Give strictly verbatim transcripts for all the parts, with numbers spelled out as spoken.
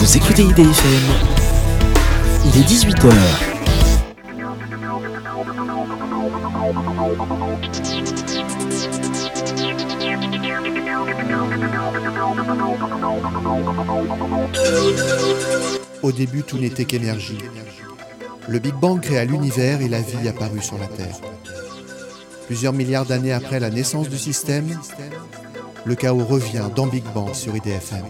Vous écoutez I D F M. Il est dix-huit heures. Au début, tout n'était qu'énergie. Le Big Bang créa l'univers et la vie apparut sur la Terre. Plusieurs milliards d'années après la naissance du système, le chaos revient dans Big Bang sur I D F M.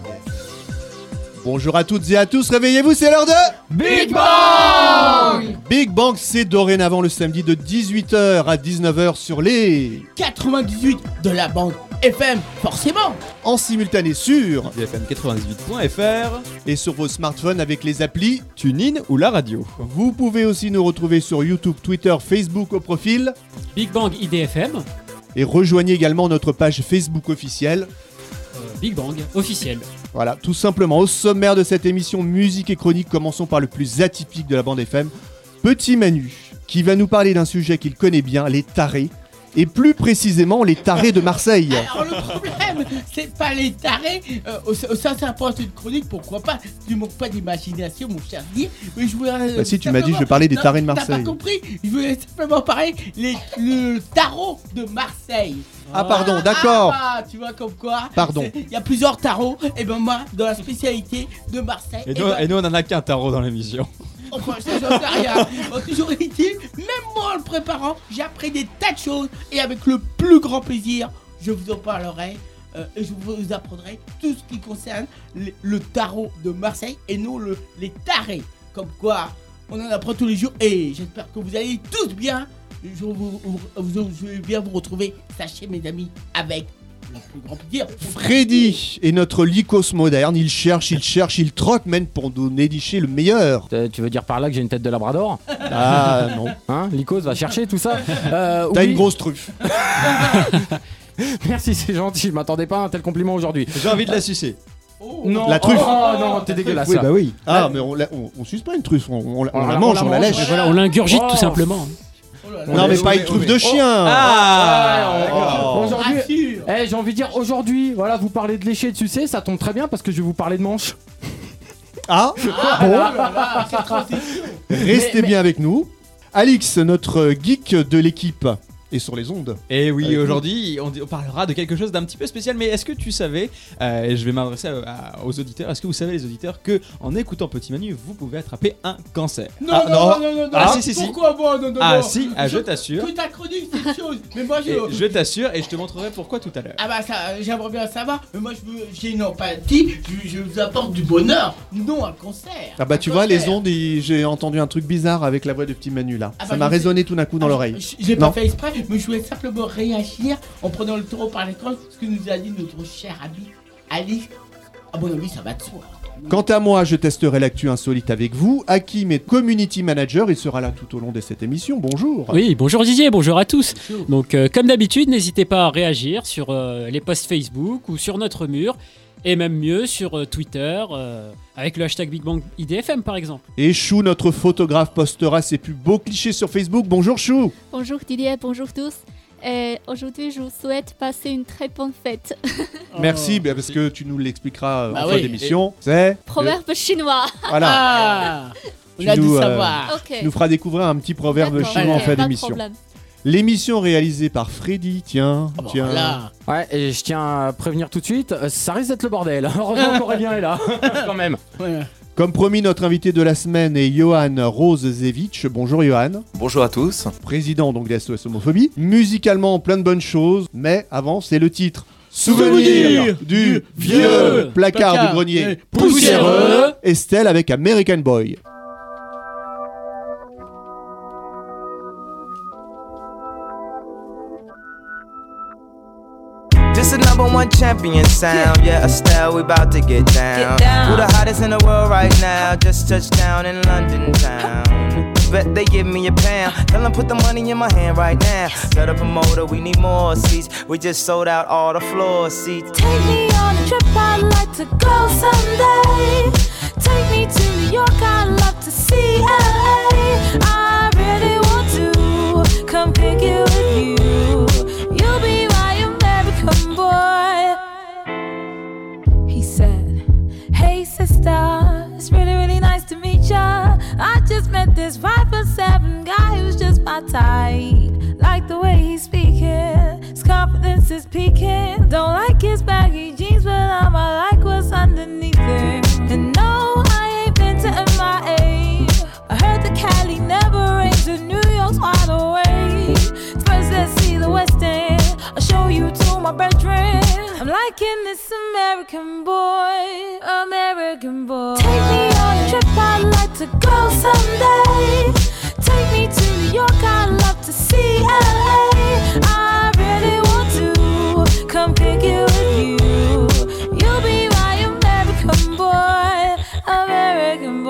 Bonjour à toutes et à tous, réveillez-vous, c'est l'heure de Big Bang. Big Bang, c'est dorénavant le samedi de dix-huit heures à dix-neuf heures sur les quatre-vingt-dix-huit de la bande F M, forcément. En simultané sur I D F M quatre-vingt-dix-huit point F R et sur vos smartphones avec les applis TuneIn ou la radio. Vous pouvez aussi nous retrouver sur YouTube, Twitter, Facebook au profil Big Bang I D F M. Et rejoignez également notre page Facebook officielle euh, Big Bang officiel. Voilà, tout simplement. Au sommaire de cette émission musique et chronique, commençons par le plus atypique de la bande F M, Petit Manu, qui va nous parler d'un sujet qu'il connaît bien, les tarés, et plus précisément les tarés de Marseille. Alors le problème, c'est pas les tarés, euh, au, au sein d'un point de chronique, pourquoi pas, tu manques pas d'imagination mon cher Guy, mais je voulais... Euh, bah si, tu m'as dit je vais parler des non, tarés de Marseille. T'as pas compris, je voulais simplement parler les, le tarot de Marseille. Ah pardon, d'accord. Ah, tu vois comme quoi. Pardon. Il y a plusieurs tarots, et ben moi, dans la spécialité de Marseille... Et nous, ben, et nous on en a qu'un tarot dans l'émission. Enfin, ça, j'en sais rien. Bon, toujours est-il, même moi en le préparant, j'ai appris des tas de choses et avec le plus grand plaisir, je vous en parlerai euh, et je vous apprendrai tout ce qui concerne le, le tarot de Marseille et non le, les tarés. Comme quoi, on en apprend tous les jours et j'espère que vous allez tous bien. Je, vous, vous, vous, je vais bien vous retrouver, sachez mes amis, avec le plus grand plaisir. Freddy est notre lycos moderne, il cherche, il cherche, il troque même pour nous dénicher le meilleur. Euh, tu veux dire par là que j'ai une tête de labrador? Ah non. Hein, Lycos va chercher tout ça. Euh, T'as oui. une grosse truffe. Merci, c'est gentil, je m'attendais pas à un tel compliment aujourd'hui. J'ai envie de la sucer. Oh. Non, La truffe. Oh non, t'es dégueulasse. Oui, ça. bah oui. Ah, mais on, la, on, on suce pas une truffe, on, on, on, On la la- mange, on on la la mange. lèche. Voilà, on l'ingurgite Oh. tout simplement. Oh là là. Non, mais Oui, pas oui, une truffe oui. de chien. Ah, Ouais, on- Aujourd'hui, Rassure. eh, j'ai envie de dire aujourd'hui, voilà, vous parlez de lécher et de sucer, ça tombe très bien parce que je vais vous parler de manches. Ah, Ah, bon, là là, quelle transition. restez Mais- bien avec nous. Alix, notre geek de l'équipe, est sur les ondes. Et oui, Avec aujourd'hui, on, on parlera de quelque chose d'un petit peu spécial. Mais est-ce que tu savais, euh, et je vais m'adresser à- à- aux auditeurs, est-ce que vous savez, les auditeurs, que en écoutant Petit Manu, vous pouvez attraper un cancer? Non, Ah, non, non. non, non, non, Ah, non. si, si, si. Pourquoi moi, non, non, Ah non. si, ah, je t'assure. Que ta chronique, c'est une chose. Mais moi, je. Et je t'assure, et je te montrerai pourquoi tout à l'heure. Ah bah ça, euh, j'aimerais bien savoir. Mais moi, je veux, j'ai une empathie. Je, je vous apporte du bonheur, non un concert. Ah bah Un tu vois, concert. les ondes, il- j'ai entendu un truc bizarre avec la voix de Petit Manu là. Ah Ça bah, m'a je sais. résonné tout d'un coup dans Ah, l'oreille. je- J'ai Non. pas fait exprès, mais je voulais simplement réagir en prenant le taureau par les cornes, ce que nous a dit notre cher ami Alice. À mon avis, ça va de soi. Quant à moi, je testerai l'actu insolite avec vous. Hakim est community manager, il sera là tout au long de cette émission. Bonjour. Oui, bonjour Didier, bonjour à tous. Donc euh, comme d'habitude, n'hésitez pas à réagir sur euh, les posts Facebook ou sur notre mur. Et même mieux sur euh, Twitter, euh, avec le hashtag Big Bang I D F M par exemple. Et Chou, notre photographe, postera ses plus beaux clichés sur Facebook. Bonjour Chou. Bonjour Didier, bonjour tous. Et aujourd'hui, je vous souhaite passer une très bonne fête. Merci, bah, parce que tu nous l'expliqueras euh, Bah en fin oui. d'émission. C'est Proverbe chinois. voilà. Ah, on Tu a dû nous, euh, savoir. Ok. Tu nous feras découvrir un petit proverbe D'accord, chinois en ok, fin pas de d'émission. problème. L'émission réalisée par Freddy, tiens, Ah bon, tiens. là. Ouais, et je tiens à prévenir tout de suite, euh, ça risque d'être le bordel. Heureusement qu'Aurélien est là, quand même. Ouais. Comme promis, notre invité de la semaine est Johan Rozevich. Bonjour Johan. Bonjour à tous. Président donc des S O S Homophobie. Musicalement, plein de bonnes choses, mais avant, c'est le titre. Souvenir Souvenir du vieux vieux placard, placard du grenier et poussiéreux. poussiéreux. Estelle avec American Boy. This is number one champion sound. Yeah, Estelle, we about to get down. Get down. Who the hottest in the world right now? Just touched down in London town. Bet they give me a pound. Tell them put the money in my hand right now. Got a promoter, we need more seats. We just sold out all the floor seats. Take me on a trip, I'd like to go someday. Take me to New York, I'd love to see L A. I really want to come pick it with you. You'll be my American boy. He said, hey sister, uptight. Like the way he's speaking, his confidence is peaking. Don't like his baggy jeans, but I'ma like what's underneath it. And no, I ain't been to M I A. I heard the Cali never rains and New York's wide awake. First let's see the West End, I'll show you to my bedroom. I'm liking this American boy, American boy. Take me on a trip, I'd like to go someday. Take me to New York, I'd love to see L A. I really want to come kick it with you. You'll be my American boy, American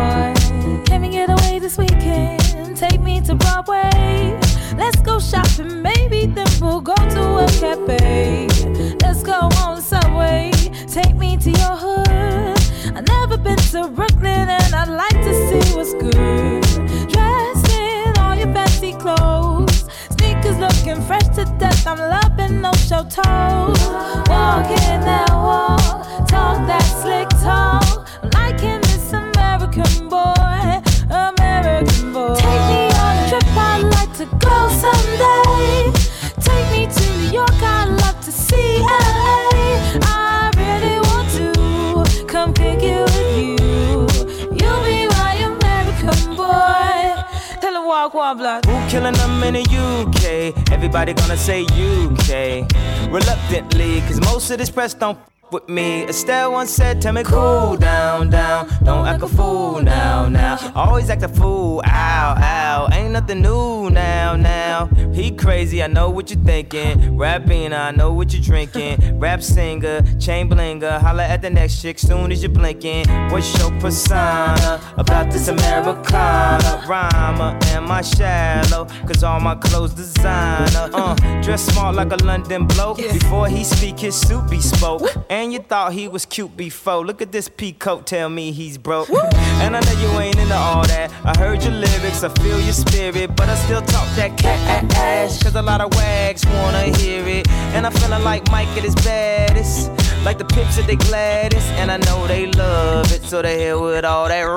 boy. Can we get away this weekend? Take me to Broadway. Let's go shopping, maybe then we'll go to a cafe. Let's go on the subway, take me to your hood. I've never been to Brooklyn and I'd like to see what's good. Dressed in all your fancy clothes, sneakers looking fresh to death. I'm loving no show toes. Walking that walk, talk that slick talk. I'm liking this American boy, American boy. Take me on a trip, I'd like to go someday. Take me to New York, I'd love to see L A. I really want to come kick it with you. You'll be my American boy. Tell her walk, walk, block. Who killing them in the U K? Everybody gonna say U K. Reluctantly, cause most of this press don't with me. Estelle once said, tell me cool down, down. Don't act a fool now, now. Always act a fool, ow, ow. Ain't nothing new now, now. He crazy, I know what you're thinking. Rapping, I know what you're drinking. Rap singer, chain blinger. Holla at the next chick soon as you're blinking. What's your persona about this Americana? Rhymer, am I shallow? Cause all my clothes designer. Uh, dress smart like a London bloke. Before he speak, his suit be spoke. And you thought he was cute before. Look at this peacoat, tell me he's broke. And I know you ain't into all that. I heard your lyrics, I feel your spirit. But I still talk that cash. Cause a lot of wags wanna hear it. And I'm feeling like Mike at his baddest. Like the Pips at they gladdest. And I know they love it, so they here with all that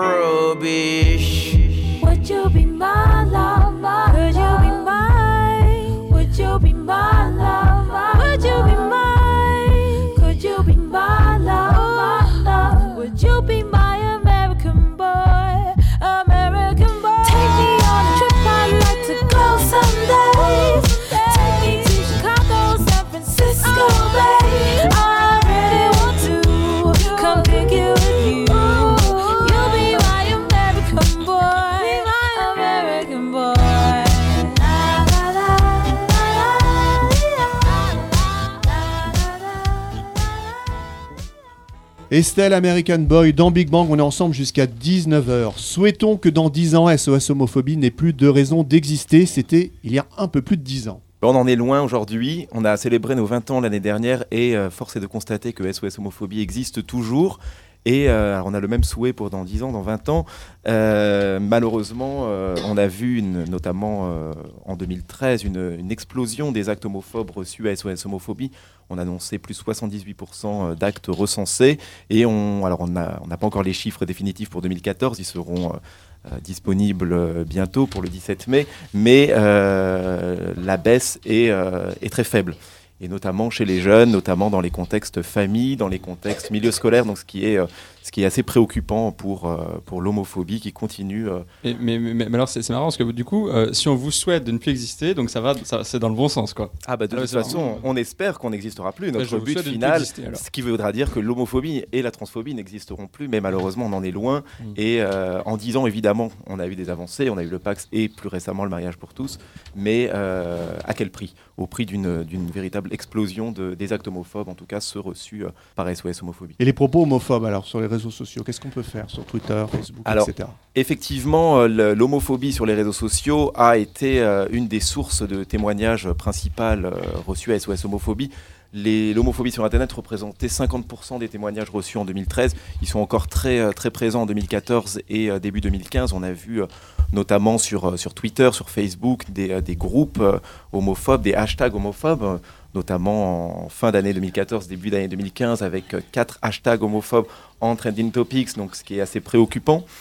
rubbish. Would you be my lover? Could you be mine? Would you be my lover? Would you be mine? Would you be my love, love? Would you be my American boy, American boy? Take me on a trip, I'd like to go someday. Take me to Chicago, San Francisco, babe. I really want to come pick it with you. You'll be my American boy, American boy. Estelle, American Boy, dans Big Bang, on est ensemble jusqu'à dix-neuf heures. Souhaitons que dans dix ans, S O S Homophobie n'ait plus de raison d'exister. C'était il y a un peu plus de dix ans. On en est loin aujourd'hui. On a célébré nos vingt ans l'année dernière et euh, force est de constater que S O S Homophobie existe toujours. Et euh, on a le même souhait pour dans dix ans, dans vingt ans. Euh, malheureusement, euh, on a vu, une, notamment euh, en deux mille treize, une, une explosion des actes homophobes reçus à S O S Homophobie. On a annoncé plus soixante-dix-huit pour cent d'actes recensés. Et on, alors on n'a on n'a pas encore les chiffres définitifs pour deux mille quatorze. Ils seront euh, disponibles euh, bientôt pour le dix-sept mai. Mais euh, la baisse est, euh, est très faible. Et notamment chez les jeunes, notamment dans les contextes famille, dans les contextes milieu scolaire, donc ce qui est, euh, ce qui est assez préoccupant pour, euh, pour l'homophobie qui continue. Euh... Et, mais, mais, mais alors c'est, c'est marrant parce que du coup, euh, si on vous souhaite de ne plus exister, donc ça va, ça, c'est dans le bon sens, quoi. Ah bah de ah, toute façon, marrant. On espère qu'on n'existera plus. Notre bah, but final, ce qui voudra dire que l'homophobie et la transphobie n'existeront plus, mais malheureusement on en est loin. Mmh. Et euh, en dix ans, évidemment, on a eu des avancées, on a eu le Pax et plus récemment le mariage pour tous, mais euh, à quel prix ? Au prix d'une, d'une véritable explosion de, des actes homophobes, en tout cas ceux reçus euh, par S O S Homophobie. Et les propos homophobes alors sur les réseaux sociaux, qu'est-ce qu'on peut faire sur Twitter, Facebook, alors, et cetera. Effectivement, euh, l'homophobie sur les réseaux sociaux a été euh, une des sources de témoignages principales euh, reçus à S O S Homophobie. Les, l'homophobie sur Internet représentait cinquante pour cent des témoignages reçus en deux mille treize. Ils sont encore très, très présents en deux mille quatorze et euh, début deux mille quinze. On a vu euh, notamment sur, euh, sur Twitter, sur Facebook, des, euh, des groupes euh, homophobes, des hashtags homophobes, euh, notamment en fin d'année deux mille quatorze, début d'année deux mille quinze, avec euh, quatre hashtags homophobes en trending topics, donc ce qui est assez préoccupant.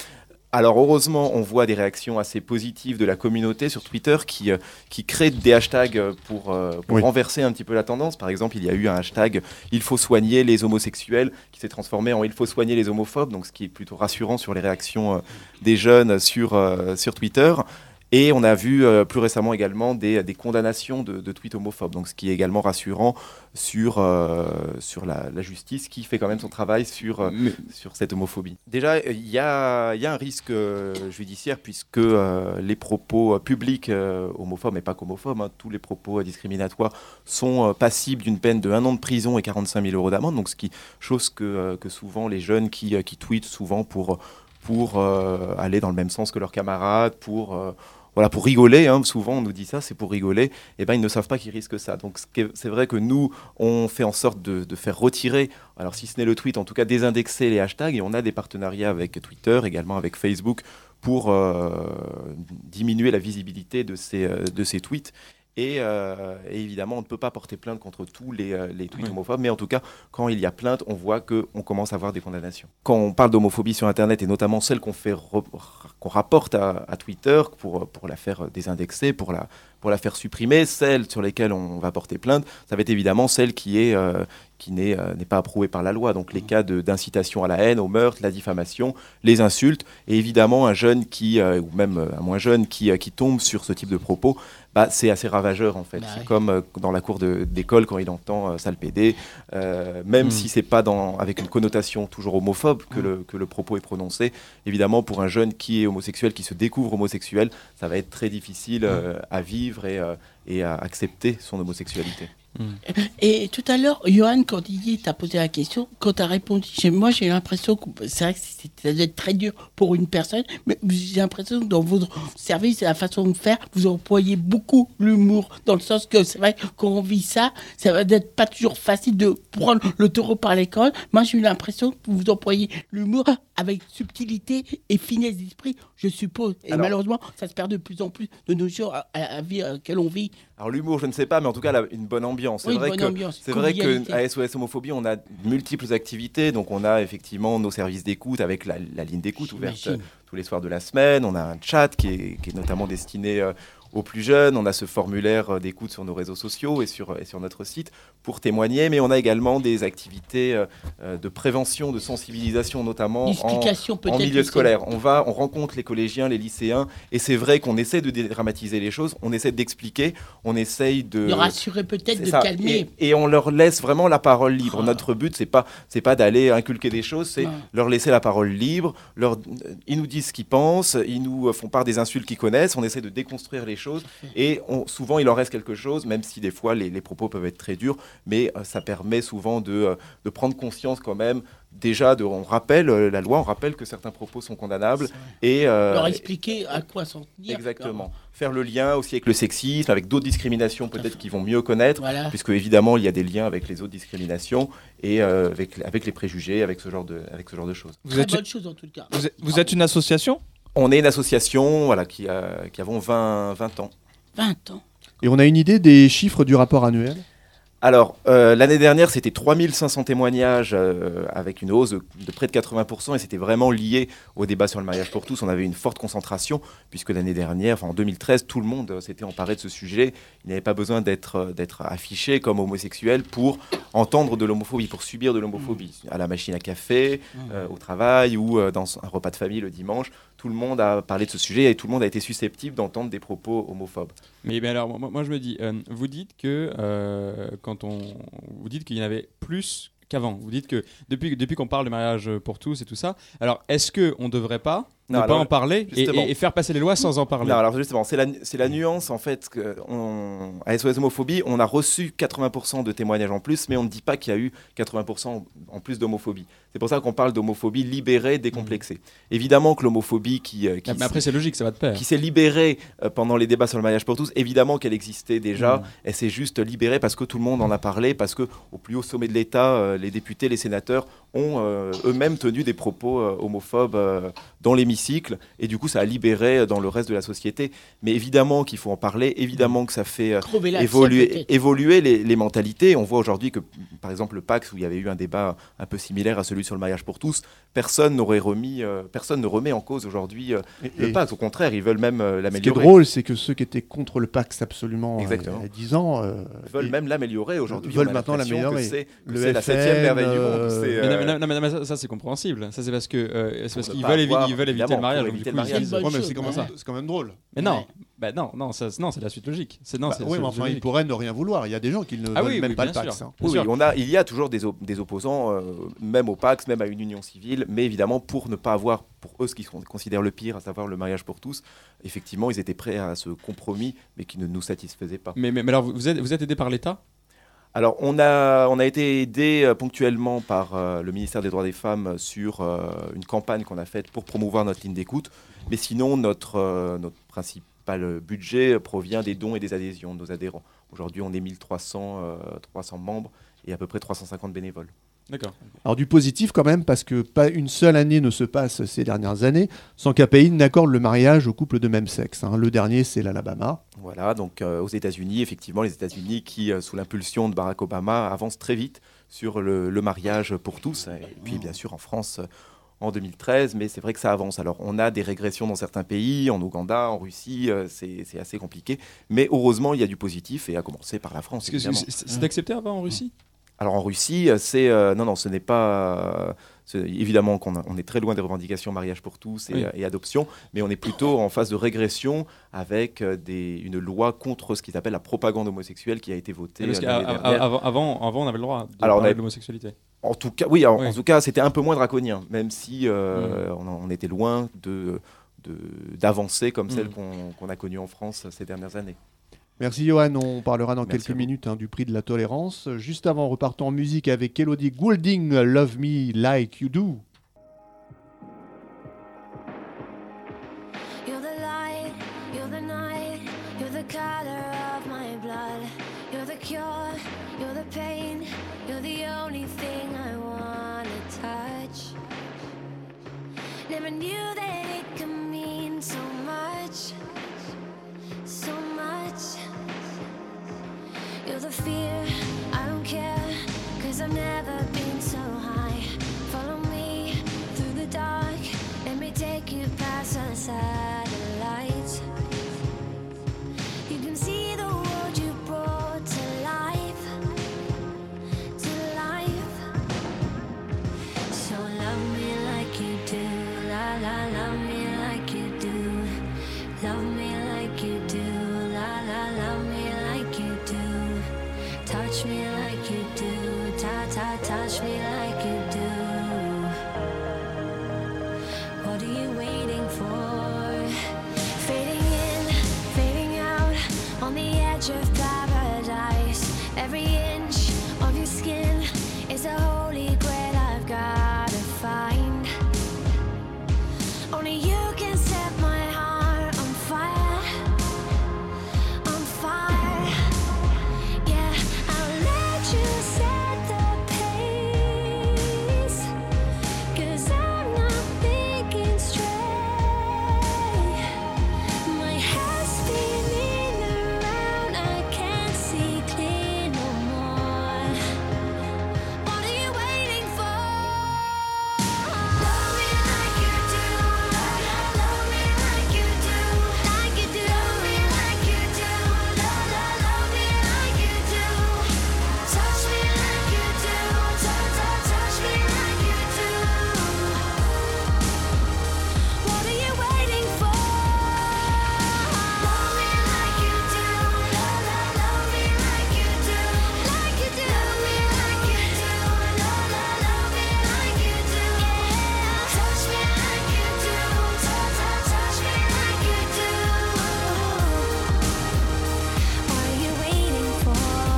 Alors heureusement, on voit des réactions assez positives de la communauté sur Twitter qui, euh, qui crée des hashtags pour, euh, pour Oui. renverser un petit peu la tendance. Par exemple, il y a eu un hashtag « Il faut soigner les homosexuels » qui s'est transformé en « Il faut soigner les homophobes », donc ce qui est plutôt rassurant sur les réactions euh, des jeunes sur, euh, sur Twitter. Et on a vu euh, plus récemment également des, des condamnations de, de tweets homophobes, donc ce qui est également rassurant sur, euh, sur la, la justice qui fait quand même son travail sur, euh, Mais- sur cette homophobie. Déjà, il y a, il y a un risque euh, judiciaire puisque euh, les propos euh, publics euh, homophobes, mais pas qu'homophobes, hein, tous les propos euh, discriminatoires sont euh, passibles d'une peine de un an de prison et quarante-cinq mille euros d'amende, donc ce qui, chose que, euh, que souvent les jeunes qui, euh, qui tweetent souvent pour, pour euh, aller dans le même sens que leurs camarades, pour... euh, Voilà, pour rigoler, hein, souvent on nous dit ça, c'est pour rigoler, et ben ils ne savent pas qu'ils risquent ça. Donc ce qui est- c'est vrai que nous, on fait en sorte de, de faire retirer, alors si ce n'est le tweet, en tout cas désindexer les hashtags, et on a des partenariats avec Twitter, également avec Facebook, pour euh, diminuer la visibilité de ces, euh, de ces tweets. Et, euh, et évidemment, on ne peut pas porter plainte contre tous les, euh, les tweets Oui. homophobes, mais en tout cas, quand il y a plainte, on voit qu'on commence à avoir des condamnations. Quand on parle d'homophobie sur Internet, et notamment celle qu'on fait re- qu'on rapporte à, à Twitter pour, pour la faire désindexer, pour la, pour la faire supprimer, celle sur lesquelles on va porter plainte, ça va être évidemment celle qui est... euh, qui n'est euh, n'est pas approuvée par la loi. Donc les cas de- d'incitation à la haine, au meurtre, la diffamation, les insultes, et évidemment un jeune qui, euh, ou même euh, un moins jeune qui, euh, qui tombe sur ce type de propos, bah, c'est assez ravageur en fait. Bah c'est oui. comme euh, dans la cour de- d'école quand il entend euh, sale pédé, euh, même Mm. si c'est pas dans, avec une connotation toujours homophobe que, le, que le propos est prononcé. Évidemment, pour un jeune qui est homosexuel, qui se découvre homosexuel, ça va être très difficile euh, à vivre et, euh, et à accepter son homosexualité. Et tout à l'heure, Johan, quand Didier t'a posé la question, quand tu as répondu, j'ai- moi j'ai l'impression que c'est vrai que c'est- ça doit être très dur pour une personne, mais j'ai l'impression que dans votre service et la façon de faire, vous employez beaucoup l'humour, dans le sens que c'est vrai que quand on vit ça, ça va être pas toujours facile de prendre le taureau par les cornes. Moi j'ai eu l'impression que vous employez l'humour avec subtilité et finesse d'esprit, je suppose. Et Alors- malheureusement, ça se perd de plus en plus de nos jours à à la vie à laquelle on vit. Alors l'humour, je ne sais pas, mais en tout cas, la- une bonne ambiance. C'est Oui, vrai bonne que ambiance, c'est vrai convivialité. qu'à S O S Homophobie, on a multiples activités. Donc on a effectivement nos services d'écoute avec la, la ligne d'écoute ouverte J'imagine. euh, tous les soirs de la semaine. On a un chat qui est, qui est notamment destiné euh, aux plus jeunes. On a ce formulaire euh, d'écoute sur nos réseaux sociaux et sur, et sur notre site pour témoigner. Mais on a également des activités euh, euh, de prévention, de sensibilisation, notamment en, L'explication peut-être. en milieu aussi. scolaire. On va, on rencontre les collégiens, les lycéens, et c'est vrai qu'on essaie de dédramatiser les choses, on essaie d'expliquer, on essaye de, De rassurer peut-être, c'est de ça. calmer. Et, et on leur laisse vraiment la parole libre. Ah. Notre but, c'est pas, c'est pas d'aller inculquer des choses, c'est Ouais. leur laisser la parole libre. Leur, ils nous disent ce qu'ils pensent, ils nous font part des insultes qu'ils connaissent. On essaie de déconstruire les choses, et on- souvent il en reste quelque chose, même si des fois les, les propos peuvent être très durs, mais euh, ça permet souvent de, euh, de prendre conscience quand même. Déjà, de, on rappelle euh, la loi, on rappelle que certains propos sont condamnables, et euh, Leur expliquer à quoi s'en tenir. exactement. Faire le lien aussi avec le sexisme, avec d'autres discriminations peut-être qu'ils vont mieux connaître, Voilà. puisque évidemment il y a des liens avec les autres discriminations et euh, avec, avec les préjugés, avec ce genre de, avec ce genre de choses. Vous Très êtes, bonne chose en tout cas. vous êtes, vous êtes une association? On est une association voilà, qui, a, qui avons vingt, vingt ans. vingt ans. Et on a une idée des chiffres du rapport annuel? Alors, euh, l'année dernière, c'était trois mille cinq cents témoignages euh, avec une hausse de, de près de quatre-vingts pour cent, et c'était vraiment lié au débat sur le mariage pour tous. On avait une forte concentration, puisque l'année dernière, enfin en deux mille treize, tout le monde euh, s'était emparé de ce sujet. Il n'avait pas besoin d'être euh, d'être affiché comme homosexuel pour entendre de l'homophobie, pour subir de l'homophobie. À la machine à café, euh, au travail ou euh, dans un repas de famille le dimanche, tout le monde a parlé de ce sujet et tout le monde a été susceptible d'entendre des propos homophobes. Mais, mais alors, moi, moi, je me dis, euh, vous dites que euh, quand on, vous dites qu'il y en avait plus qu'avant. Vous dites que depuis, depuis qu'on parle de mariage pour tous et tout ça, alors est-ce que on devrait pas Non, ne alors, pas en parler et, justement. et- et faire passer les lois sans en parler? Non, alors justement, c'est la, c'est la nuance en fait. Que on, à S O S Homophobie, on a reçu quatre-vingts pour cent de témoignages en plus, mais on ne dit pas qu'il y a eu quatre-vingts pour cent en plus d'homophobie. C'est pour ça qu'on parle d'homophobie libérée, décomplexée. Mmh. Évidemment que l'homophobie qui, euh, qui mais après c'est logique, ça va de pair. Qui s'est libérée euh, pendant les débats sur le mariage pour tous, évidemment qu'elle existait déjà. Mmh. Elle s'est juste libérée parce que tout le monde en a parlé, parce que au plus haut sommet de l'État, euh, les députés, les sénateurs ont euh, eux-mêmes tenu des propos euh, homophobes euh, dans l'émission. l'hémicycle, et du coup ça a libéré dans le reste de la société. Mais évidemment qu'il faut en parler, évidemment que ça fait euh, Crever la évoluer, tire, évoluer les, les mentalités. On voit aujourd'hui que, par exemple, le Pax, où il y avait eu un débat un peu similaire à celui sur le mariage pour tous, personne n'aurait remis, euh, personne ne remet en cause aujourd'hui euh, Et- le et- Pax. Au contraire, ils veulent même euh, Ce qui est l'améliorer. drôle, c'est que ceux qui étaient contre le Pax absolument euh, Exactement. il y a dix ans euh, Ils veulent et- même l'améliorer aujourd'hui. veulent On a maintenant l'impression l'améliorer. que c'est- que Le c'est la F N, septième merveille du monde. euh, C'est, Mais non, euh, mais non, non, mais non, mais ça, ça, c'est compréhensible. Ça c'est parce que euh, c'est Pour parce ne qu'ils pas veulent, évi- avoir, ils veulent éviter évidemment, le mariage. pour donc du éviter coup, le ils mariage. disent- Bonne Ouais, mais chose, c'est quand, même- ouais. c'est quand même drôle. Mais non, Ouais. bah non, non, ça, non, c'est la suite logique. C'est non, Bah, c'est oui, c'est mais la enfin, suite ils pourraient ne rien vouloir. Il y a des gens qui ne Ah veulent oui, même oui, pas bien le Pax. sûr. hein. Oui, oui, on a, il y a toujours des, op- des opposants, euh, même au Pax, même à une union civile, mais évidemment, pour ne pas avoir, pour eux, ce qu'ils con- considèrent le pire, à savoir le mariage pour tous, effectivement, ils étaient prêts à ce compromis, mais qui ne nous satisfaisait pas. Mais, mais, mais alors, vous vous êtes, vous êtes aidé par l'État? Alors, on a, on a été aidé euh, ponctuellement par euh, le ministère des Droits des Femmes sur euh, une campagne qu'on a faite pour promouvoir notre ligne d'écoute, mais sinon, notre, euh, notre principal budget provient des dons et des adhésions de nos adhérents. Aujourd'hui, on est mille trois cents, euh, trois cents membres et à peu près trois cent cinquante bénévoles. D'accord. Alors du positif quand même, parce que pas une seule année ne se passe ces dernières années sans qu'un pays n'accorde le mariage aux couples de même sexe. hein. Le dernier, c'est l'Alabama. Voilà, donc euh, aux États-Unis, effectivement, les États-Unis qui, euh, sous l'impulsion de Barack Obama, avancent très vite sur le, le mariage pour tous. Et puis, bien sûr, en France, euh, en deux mille treize, mais c'est vrai que ça avance. Alors, on a des régressions dans certains pays, en Ouganda, en Russie, euh, c'est c'est assez compliqué. Mais heureusement, il y a du positif, et à commencer par la France, Parce que c'est- évidemment. c'est c'est accepté avant en Russie? Alors en Russie, euh, c'est euh, non non, ce n'est pas euh, c'est- évidemment qu'on a- on est très loin des revendications mariage pour tous et, Oui. euh, et adoption, mais on est plutôt en phase de régression avec euh, des, une loi contre ce qu'ils appellent la propagande homosexuelle qui a été votée Parce euh, l'année qu'avant, dernière. avant, avant, avant, on avait le droit de Alors, on parler avait- de l'homosexualité. En tout cas, oui, en, Oui. en tout cas, c'était un peu moins draconien, même si euh, on, en- on était loin de de- d'avancer comme Mm. celles qu'on qu'on a connues en France ces dernières années. Merci Johan, on parlera dans Merci quelques à vous. minutes hein, du prix de la tolérance. Juste avant, repartons en musique avec Elodie Goulding, Love Me Like You Do. You're the light, you're the night, you're the color of my blood. You're the cure, you're the pain, you're the only thing I wanna touch. Never knew that it could mean so much, so much. You're the fear, I don't care, cause I've never been so high. Follow me through the dark, let me take you past the satellites. You can see the world you brought to life, to life. So love me like you do, la la, love me like you do. Love me like you do, la la, love me like you do. Touch me like you do, ta ta, touch me like you do. What are you waiting for? Fading in, fading out, on the edge of paradise. Every inch of your skin is a holy grail I've gotta find. Only you can set my heart on fire, on fire. Yeah, I'll let you set the pace, 'cause I'm not thinking straight. My head's spinning around, I can't see clear no more. What are you waiting for? Love me like you do, love me like you do, like you do. Love me like you do, love, love, love me like you do. Touch me like you do, touch, touch, touch me like you do. What are you waiting for? Love me like you do, love, love, love me like you do, like you do. Love me like you do, love, love, love me like you do. Yeah, touch me like you do, touch, touch, touch me like you do. What are you waiting for?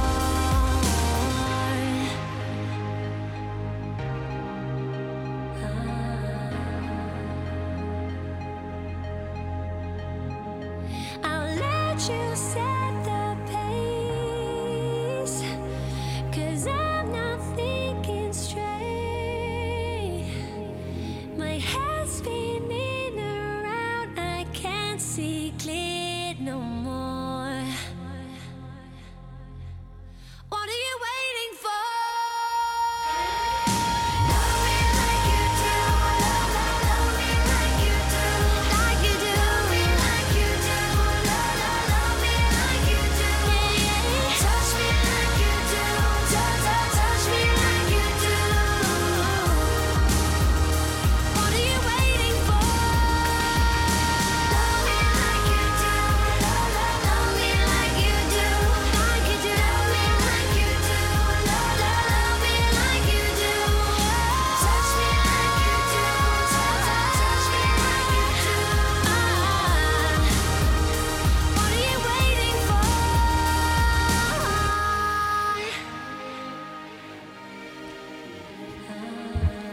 I'll let you set the pace, 'cause I'm not thinking straight. My head's spinning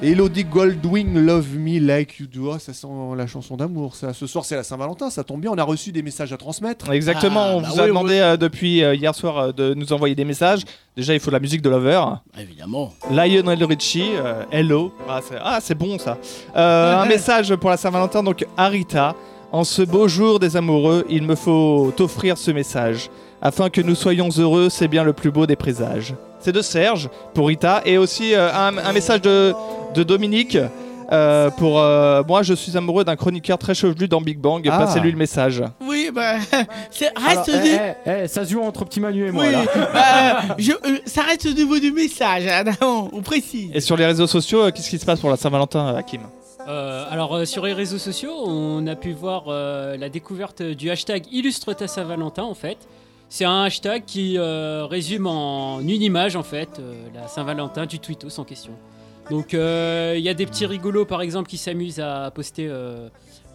Elodie Goldwing, Love Me Like You Do. Ah, ça sent la chanson d'amour. Ça. Ce soir, c'est la Saint-Valentin. Ça tombe bien. On a reçu des messages à transmettre. Exactement. Ah, on bah vous a oui, demandé oui. euh, depuis euh, hier soir euh, de nous envoyer des messages. Déjà, il faut de la musique de Lover. Évidemment. Lionel Richie, euh, Hello. Ah, c'est, ah, c'est bon ça. Euh, un message pour la Saint-Valentin. Donc, Arita. En ce beau jour des amoureux, il me faut t'offrir ce message. Afin que nous soyons heureux, c'est bien le plus beau des présages. C'est de Serge pour Rita et aussi euh, un, un message de, de Dominique euh, pour euh, moi. Je suis amoureux d'un chroniqueur très chevelu dans Big Bang. Ah. Passez-lui le message. Oui, bah, c'est, Alors, reste eh, du... eh, eh, ça se joue entre petit Manu et moi Oui, là. bah, je, euh, ça reste au niveau du message, hein, non, on précise. Et sur les réseaux sociaux, euh, qu'est-ce qui se passe pour la Saint-Valentin, Hakim? Euh, alors euh, sur les réseaux sociaux, on a pu voir euh, la découverte du hashtag Illustre ta Saint-Valentin en fait. C'est un hashtag qui euh, résume en une image en fait euh, la Saint-Valentin du tweetos en question. Donc il euh, y a des petits rigolos par exemple qui s'amusent à poster euh,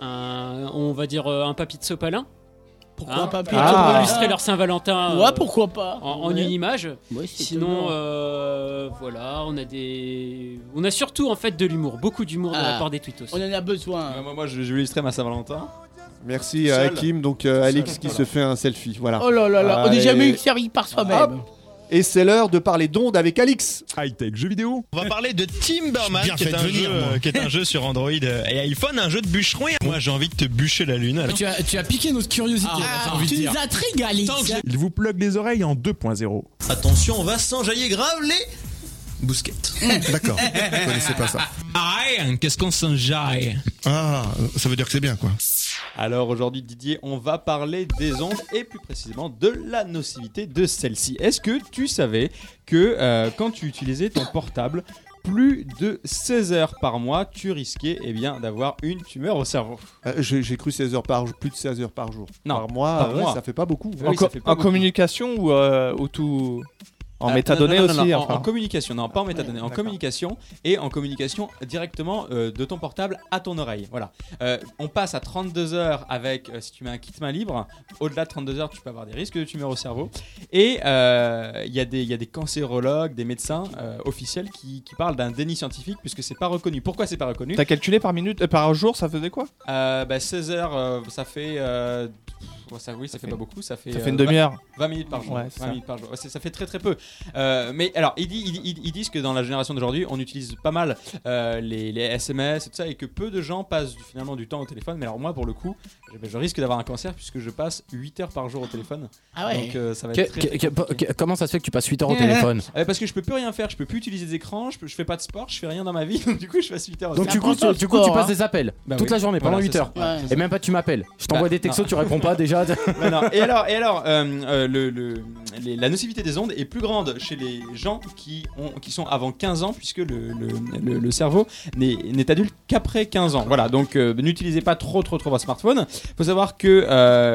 un, on va dire euh, un papier de sopalin. Pourquoi Hein, pas pour Ah. illustrer leur Saint-Valentin. Ouais, euh, pourquoi pas. En, en Ouais. une image. Ouais, c'est Sinon, étonnant. euh, voilà, on a des, on a surtout en fait de l'humour, beaucoup d'humour de la Ah. part des tweetos. On en a besoin. Ouais, moi, moi, je, je vais illustrer ma Saint-Valentin. Merci Seul. à Hakim. Donc, euh, Alix Seul. qui Voilà. se fait un selfie. Voilà. Oh là là là, on n'est Allez. jamais eu servi par soi-même. Hop. Et c'est l'heure de parler d'ondes avec Alix. High-tech jeux vidéo. On va parler de Timberman, Bien qui est, fait un de venir, jeu, moi. euh, qui est un jeu sur Android et iPhone, un jeu de bûcheron. Et moi, j'ai envie de te bûcher la lune. alors. Tu as, tu as piqué notre curiosité, Ah, là, j'ai envie de Tu dire. nous intrigues, Alix. Tant que Il vous plug les oreilles en deux point zéro. Attention, on va s'enjailler grave les bousquettes. D'accord, je connaissais pas ça. Aïe, qu'est-ce qu'on s'enjaille? Ah, ça veut dire que c'est bien, quoi. Alors aujourd'hui Didier, on va parler des ondes et plus précisément de la nocivité de celle-ci. Est-ce que tu savais que euh, quand tu utilisais ton portable plus de seize heures par mois, tu risquais eh bien, d'avoir une tumeur au cerveau? Euh, j'ai, j'ai cru seize heures par jour, plus de seize heures par jour. Non, par mois, par ouais, mois. ça fait pas beaucoup. Oui, en ça co- fait pas en beaucoup. communication ou, euh, ou tout en Euh, métadonnées non, non, non, aussi non, en- enfin. en, communication, non pas en métadonnées, en D'accord. communication et en communication directement euh, de ton portable à ton oreille. Voilà. Euh, on passe à trente-deux heures avec, euh, si tu mets un kit main libre, au-delà de trente-deux heures, tu peux avoir des risques de tumeur au cerveau. Et euh, il y, a des- il y a des cancérologues, des médecins euh, officiels qui, qui parlent d'un déni scientifique puisque c'est pas reconnu. Pourquoi c'est pas reconnu? T'as calculé par minute, euh, par jour, ça faisait quoi? Euh, bah, seize heures, euh, ça fait. euh, pff, ça, oui, ça, fait, pas beaucoup. Ça fait, Ça fait euh, une demi-heure. vingt minutes par jour. Ouais, c'est vingt ça. minutes par jour. Ouais, c'est- ça fait très très peu. Euh, mais alors, ils, di- ils, ils- ils disent que dans la génération d'aujourd'hui, on utilise pas mal euh, les, les S M S et tout ça, et que peu de gens passent finalement du temps au téléphone. Mais alors, moi, pour le coup, je, ben, je risque d'avoir un cancer puisque je passe huit heures par jour au téléphone. Ah ouais. Donc, euh, ça va Que- être très, que- très que- compliqué. que- comment ça se fait que tu passes huit heures au téléphone? Euh, Parce que je peux plus rien faire, je peux plus utiliser des écrans, je, peux- je fais pas de sport, je fais rien dans ma vie, donc du coup je passe huit heures au Donc du téléphone. coup, tu, du coup, tu passes des appels Bah toute oui. la journée pendant Voilà, huit c'est heures. ça. Ouais, c'est Et ça. même pas tu m'appelles. Je t'envoie Bah, des textos, non. tu réponds pas déjà. Bah non. Et alors, et alors euh, euh, le, le- les- la nocivité des ondes est plus grande chez les gens qui, ont, qui sont avant quinze ans, puisque le, le, le- le cerveau n'est n'est adulte qu'après quinze ans. Voilà, donc euh, n'utilisez pas trop trop trop votre smartphone. Il faut savoir que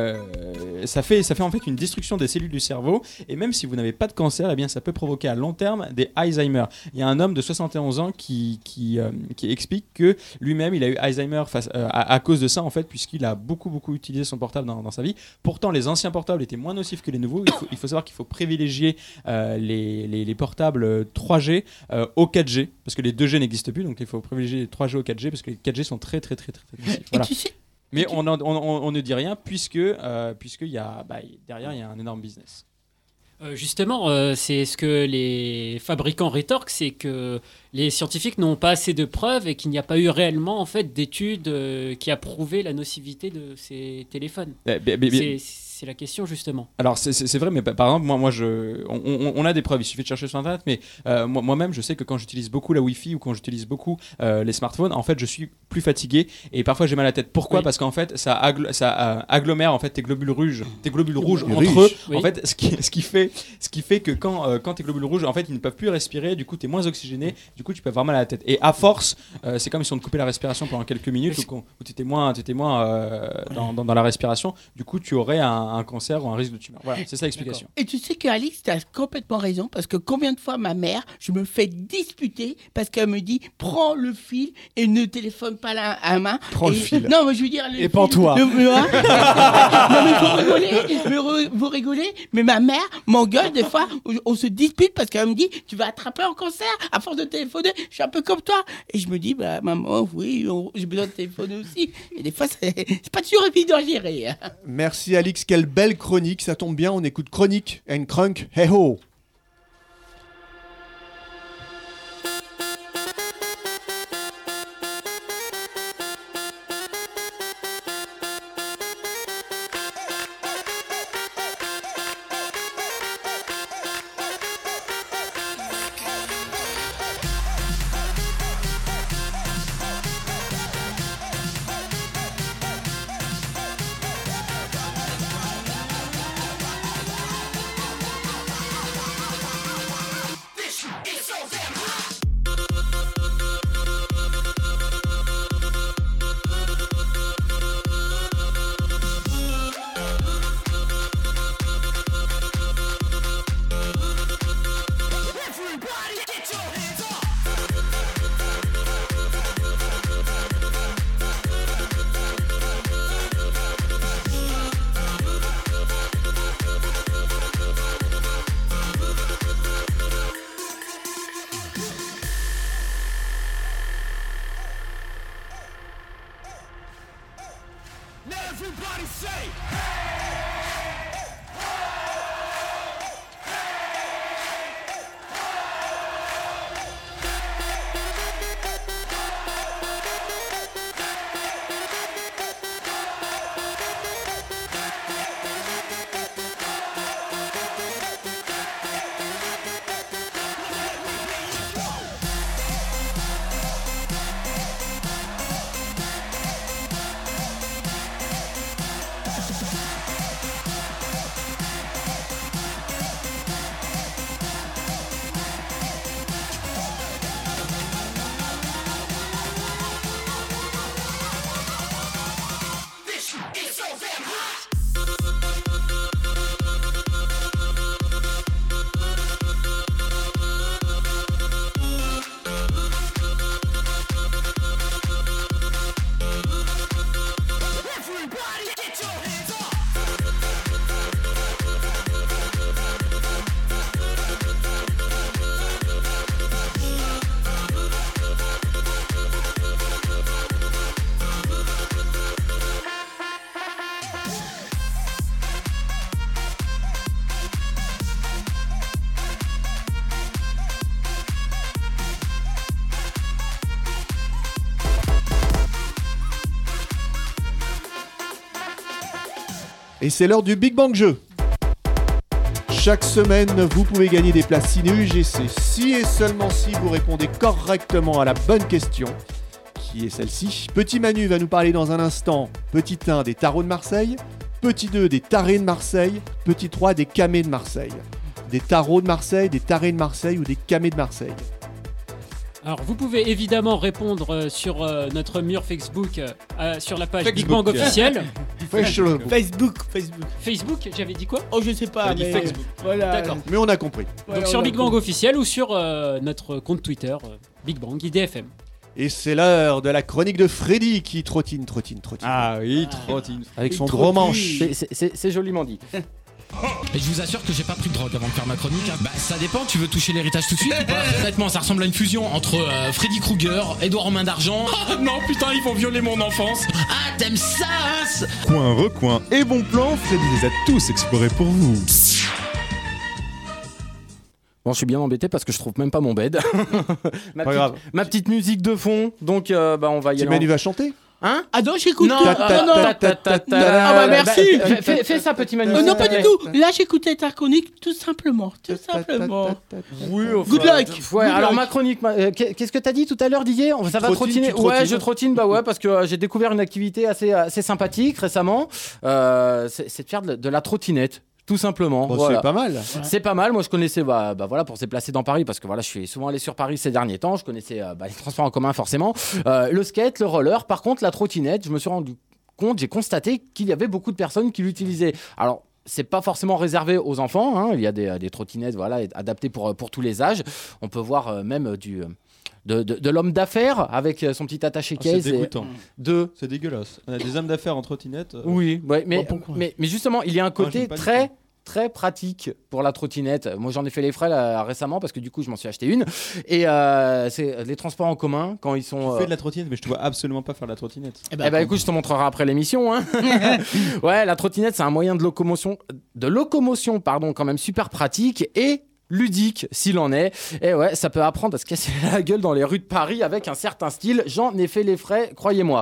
euh, ça, fait, ça fait en fait une destruction des cellules du cerveau, et même si vous n'avez pas de cancer, eh bien, ça peut provoquer à long terme des Alzheimer. Il y a un homme de soixante et onze ans qui, qui, euh, qui explique que lui-même il a eu Alzheimer face, euh, à, à cause de ça en fait, puisqu'il a beaucoup beaucoup utilisé son portable dans, dans sa vie. Pourtant les anciens portables étaient moins nocifs que les nouveaux. Il faut, il faut savoir qu'il faut privilégier euh, les, les, les portables trois G euh, au quatre G, parce que les deux G n'existent plus, donc il faut privilégier les trois G au quatre G, parce que les quatre G sont très très très très, très nocifs. Voilà. tu sais- Mais on, en- on, on- on ne dit rien puisque euh, puisqu'il y a, bah, derrière il y a un énorme business. Euh, justement, euh, c'est ce que les fabricants rétorquent, c'est que les scientifiques n'ont pas assez de preuves et qu'il n'y a pas eu réellement en fait d'études euh, qui a prouvé la nocivité de ces téléphones. Eh, ben, ben, C'est c'est la question justement. Alors c'est- c'est c'est vrai, mais pa- par exemple, moi, moi je, on, on- on a des preuves, il suffit de chercher sur Internet, mais euh, moi- moi-même, je sais que quand j'utilise beaucoup la Wi-Fi ou quand j'utilise beaucoup euh, les smartphones, en fait, je suis plus fatigué et parfois j'ai mal à la tête. Pourquoi? Oui. Parce qu'en fait, ça, agl- ça euh, agglomère en fait tes globules rouges, tes globules rouges Riche. entre eux. Oui. En fait, ce qui, ce qui fait, ce qui fait que quand, euh, quand tes globules rouges, en fait, ils ne peuvent plus respirer, du coup, tu es moins oxygéné, du coup, tu peux avoir mal à la tête. Et à force, euh, c'est comme si on te coupait la respiration pendant quelques minutes ou, qu'on- ou tu étais moins, t'étais moins euh, dans, dans- dans la respiration. Du coup, tu aurais un, un cancer ou un risque de tumeur. Voilà, c'est ça l'explication. Et tu sais qu'Alix, tu as complètement raison, parce que combien de fois ma mère, je me fais disputer parce qu'elle me dit prends le fil et ne téléphone pas la à main. Prends et... le fil. Non, mais je veux dire. Et pends-toi. Le... Le... non, mais vous rigolez, mais re... vous rigolez, mais ma mère m'engueule des fois, on se dispute parce qu'elle me dit tu vas attraper un cancer à force de téléphoner, je suis un peu comme toi. Et je me dis, bah maman, oui, on... j'ai besoin de téléphoner aussi. Et des fois, c'est, c'est pas toujours évident à gérer. Merci Alix, quelle belle chronique, ça tombe bien, on écoute Chronique and Crunk, hey ho. Et c'est l'heure du Big Bang Jeu. Chaque semaine, vous pouvez gagner des places ciné U G C si et seulement si vous répondez correctement à la bonne question, qui est celle-ci. Petit Manu va nous parler dans un instant, petit un des tarots de Marseille, petit deux des tarés de Marseille, petit trois des camés de Marseille. Des tarots de Marseille, des tarés de Marseille ou des camés de Marseille. Alors, vous pouvez évidemment répondre euh, sur euh, notre mur Facebook, euh, sur la page Facebook. Big Bang officielle. Facebook, Facebook, Facebook. Facebook, j'avais dit quoi? Oh, je sais pas. J'avais dit Mais Facebook. Voilà. D'accord. Mais on a compris. Voilà, Donc sur on a Big Bang compris. officiel ou sur euh, notre compte Twitter, euh, Big Bang I D F M. Et c'est l'heure de la chronique de Freddy qui trottine, trottine, trottine. Ah oui, trottine. Avec son Il gros trottine. manche. C'est- c'est- C'est c'est joliment dit. Et je vous assure que j'ai pas pris de drogue avant de faire ma chronique. hein. Bah ça dépend, tu veux toucher l'héritage tout de suite ou pas? Honnêtement, ça ressemble à une fusion entre euh, Freddy Krueger, Edouard aux mains d'argent. Ah, non putain, ils vont violer mon enfance. Ah, t'aimes ça hein? Coin, recoin et bon plan, Freddy les a tous explorés pour vous. Bon, je suis bien embêté parce que je trouve même pas mon bed. ma, Pas petite, grave. ma petite musique de fond, donc euh, bah on va y Petit aller. Manu en- va chanter. Hein? Ah non, j'écoute. Non, que- ah, ah, non. ta, ta, ta, ta, Ah bah merci. bah, fais- fais- fais ça, petit Manu. Euh, non, pas Ouais. du tout. Là, j'écoutais ta chronique tout simplement. Tout simplement. Oui, enfin, Good luck. Ouais, Good alors luck. ma chronique, ma- euh, qu'est- qu'est-ce que t'as dit tout à l'heure, Didier? Ça va trottines, trottiner? tu Ouais, trottines. je trottine, bah ouais, parce que euh, j'ai découvert une activité assez, assez sympathique récemment. Euh, c'est c'est de faire de, de la trottinette. Tout simplement. Bon, Voilà. c'est pas mal. C'est pas mal. Moi, je connaissais, bah, bah voilà, pour se déplacer dans Paris, parce que voilà, je suis souvent allé sur Paris ces derniers temps. Je connaissais euh, bah, les transports en commun, forcément. Euh, le skate, le roller. Par contre, la trottinette, je me suis rendu contre, j'ai constaté qu'il y avait beaucoup de personnes qui l'utilisaient. Alors, c'est pas forcément réservé aux enfants, hein. Il y a des, des trottinettes voilà, adaptées pour, pour tous les âges. On peut voir euh, même du, de, de, de l'homme d'affaires avec son petit attaché Ah, case. c'est dégoûtant. Et de... C'est dégueulasse. On a des hommes d'affaires en trottinette. euh, Oui, ouais, mais, Bon, pourquoi mais, mais justement, il y a un Ah, côté j'aime pas du très, très pratique pour la trottinette. Moi, j'en ai fait les frais là, récemment parce que du coup, je m'en suis acheté une. Et euh, c'est les transports en commun quand ils sont. Tu fais de la trottinette, mais je te vois absolument pas faire de la trottinette. Eh ben, écoute, je te montrerai après l'émission. Hein. Ouais, la trottinette, c'est un moyen de locomotion, de locomotion, pardon, quand même super pratique et ludique s'il en est. Et ouais, ça peut apprendre à se casser la gueule dans les rues de Paris avec un certain style. J'en ai fait les frais, croyez-moi.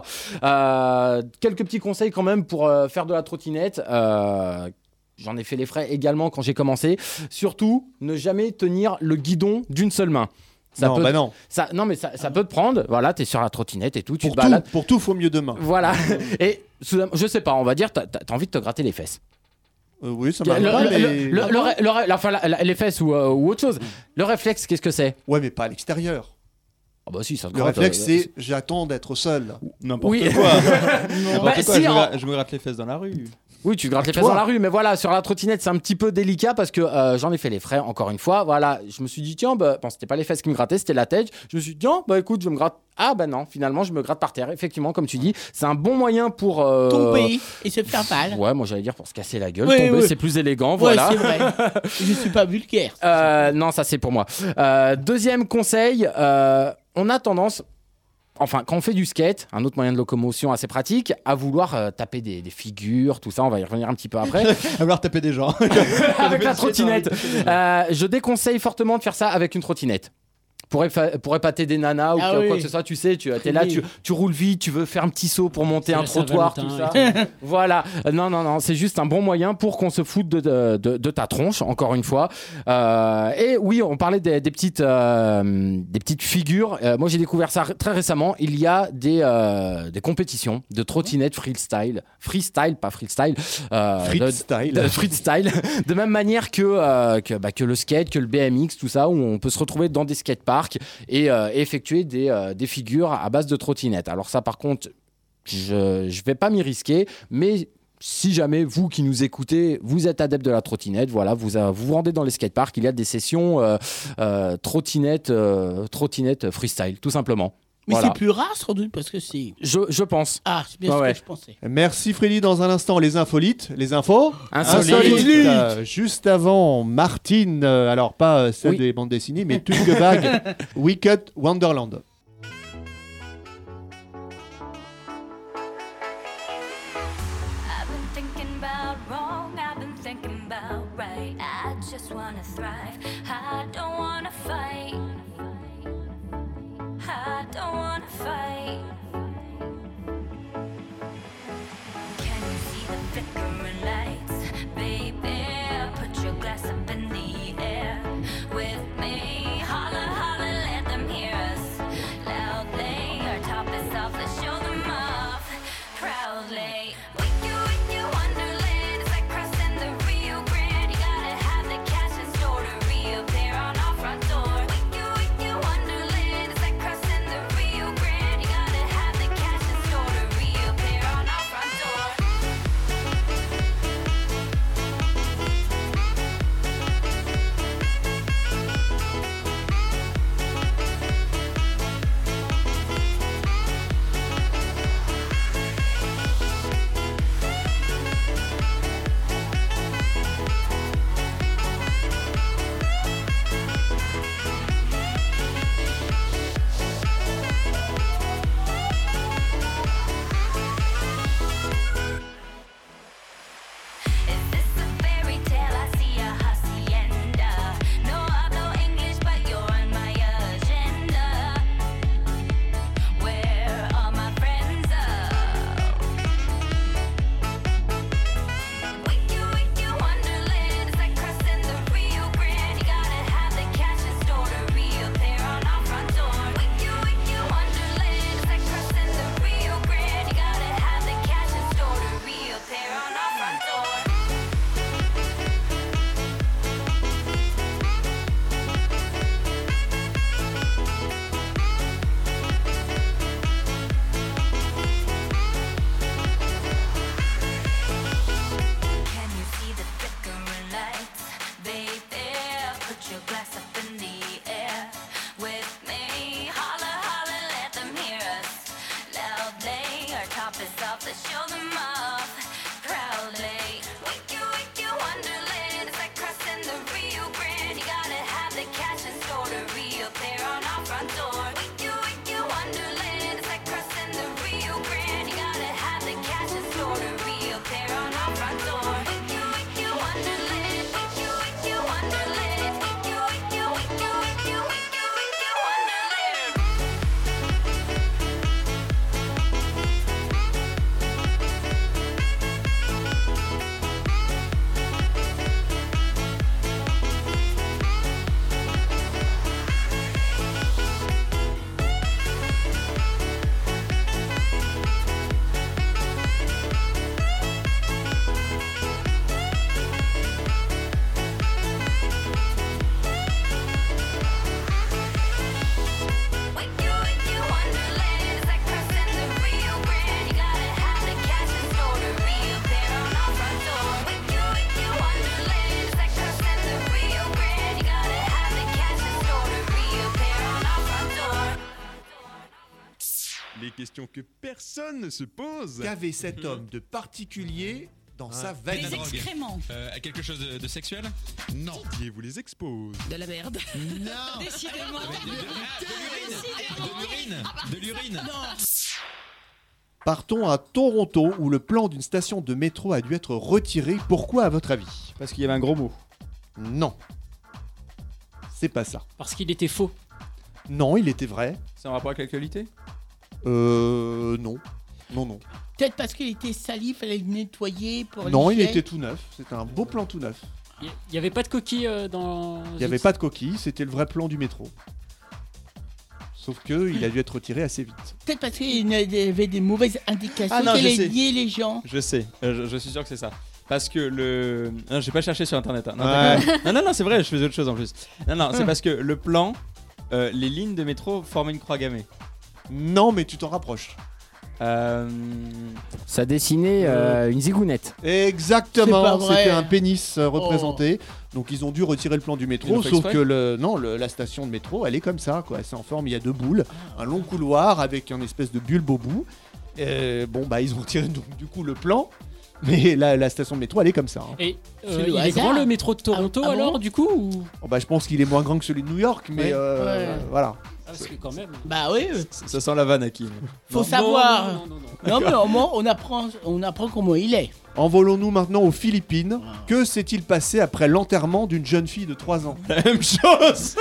Euh, quelques petits conseils quand même pour euh, faire de la trottinette. Euh, J'en ai fait les frais également quand j'ai commencé. Surtout, ne jamais tenir le guidon d'une seule main. Ça Non, peut bah non. Ça, non, mais ça, ça peut te prendre. Voilà, t'es sur la trottinette et tout. Tu Pour te tout, balades. pour tout, faut mieux de main. Voilà. Et soudain- je sais pas, on va dire, t'as as envie de te gratter les fesses. Euh, oui, ça Le- m'arrive pas, le- mais... le- le- le ré- le ré- enfin, la- la- les fesses ou, euh, ou autre chose. Le réflexe, qu'est-ce que c'est? Ouais, mais pas à l'extérieur. Ah bah si, ça te Le gratte, réflexe, euh, c'est j'attends d'être seul. N'importe Oui. quoi. Non. N'importe Bah, quoi, si, je, me en- gra- je me gratte les fesses dans la rue. Oui, tu te grattes les fesses Toi. dans la rue, mais voilà, sur la trottinette, c'est un petit peu délicat parce que euh, j'en ai fait les frais, encore une fois. Voilà, je me suis dit, tiens, bah, bon, c'était pas les fesses qui me grattaient, c'était la tête. Je me suis dit, tiens, bah écoute, je me gratte. Ah bah non, finalement, je me gratte par terre. Effectivement, comme tu dis, c'est un bon moyen pour. euh, Tomber et se faire mal. Ouais, moi j'allais dire pour se casser la gueule. Oui, Tomber, oui. c'est plus élégant, Ouais, voilà. c'est vrai. Je suis pas vulgaire. Euh, non, ça c'est pour moi. Euh, deuxième conseil, euh, on a tendance. Enfin, quand on fait du skate, un autre moyen de locomotion assez pratique, à vouloir euh, taper des, des figures, tout ça, on va y revenir un petit peu après. À vouloir taper des gens. Avec la trottinette. Euh, je déconseille fortement de faire ça avec une trottinette. Pour, effa- pour épater des nanas ou Ah quoi, oui. quoi que ce soit, tu sais, tu es là, tu, tu roules vite, tu veux faire un petit saut pour monter C'est un la trottoir, tout ça. Saint-Valentin Voilà. Euh, Non, non, non, c'est juste un bon moyen pour qu'on se foute de, de, de- de ta tronche, encore une fois. Euh, et oui, on parlait des, des petites, euh, des petites figures. Euh, moi, j'ai découvert ça r- très récemment. Il y a des, euh, des compétitions de trottinettes freestyle. Freestyle, pas freestyle. Euh, Freestyle. De, de freestyle. De même manière que, euh, que, bah, que le skate, que le B M X, tout ça, où on peut se retrouver dans des skateparks et, euh, et effectuer des, euh, des figures à base de trottinettes. Alors ça, par contre, je ne vais pas m'y risquer, mais si jamais vous qui nous écoutez, vous êtes adepte de la trottinette, voilà, vous euh, vous vous rendez dans les skateparks, il y a des sessions euh, euh, trottinette, euh, trottinette freestyle, tout simplement. Mais Voilà. c'est plus rare sans doute parce que c'est. Je, je pense. Ah, c'est bien Ouais, ce ouais. que je pensais. Merci Freddy, dans un instant les infolites, les infos Insolites. Insolites. Euh, juste avant, Martine, euh, alors pas euh, celle Oui. des bandes dessinées, mais Tungebag, Wicked Wonderland. I've been thinking about wrong, I've been thinking about right. I just wanna thrive, I don't wanna fight. I don't wanna fight. Can you see the flickering lights? Baby, put your glass up in the air with me. Holla, holla, let them hear us loudly. Our top is off, let's show them off proudly. Wicked, wicked wonderland, it's like crossing the Rio Grande. You gotta have the cash in store to question que personne ne se pose. Qu'avait cet homme de particulier dans sa veine? veine? Des excréments. Euh, quelque chose de, de sexuel? Non. Didier vous les expose. De la merde. Non. Décidément. De l'urine. De l'urine. Partons à Toronto où le plan d'une station de métro a dû être retiré. Pourquoi à votre avis? Parce qu'il y avait un gros mot. Non. C'est pas ça. Parce qu'il était faux. Non, il était vrai. C'est en rapport avec l'actualité? Euh... Non. Non, non. Peut-être parce qu'il était sali, il fallait le nettoyer pour Non, il l'hygiène. était tout neuf. C'était un beau plan tout neuf. Il n'y avait pas de coquille euh, dans. Il n'y avait pas de coquille, c'était le vrai plan du métro. Sauf que il a dû être retiré assez vite. Peut-être parce qu'il y avait des mauvaises indications Ah non, qui je allaient sais. lier les gens. Je sais, euh, je, je suis sûr que c'est ça. Parce que le. Non, j'ai pas cherché sur internet. hein. Non, Ouais. d'accord. non, non, non, c'est vrai, je faisais autre chose en plus. Non, non, c'est parce que le plan, euh, les lignes de métro formaient une croix gammée. Non, mais tu t'en rapproches. Euh... Ça dessinait euh, une zigounette. C'est Exactement, pas vrai. c'était un pénis euh, représenté. Donc ils ont dû retirer le plan du Ils métro, l'ont fait sauf exprès que le, non, le- la station de métro, elle est comme ça, quoi. C'est en forme, il y a deux boules, un long couloir avec un espèce de bulbe au bout. Et, bon, bah ils ont retiré donc, du coup le plan, mais la, la station de métro, elle est comme ça. hein. Et C'est euh, le il est hasard. grand le métro de Toronto Ah, ah alors bon du coup ou... Oh, bah, je pense qu'il est moins grand que celui de New York, mais Ouais. euh, Ouais. voilà. Parce que quand même. Bah oui, Ça, ça sent la vanne, Hakim. faut Non, savoir. Non, non, non, non, Non, mais au moins, on apprend, on apprend comment il est. Envolons-nous maintenant aux Philippines. Que s'est-il passé après l'enterrement d'une jeune fille de trois ans? La même chose.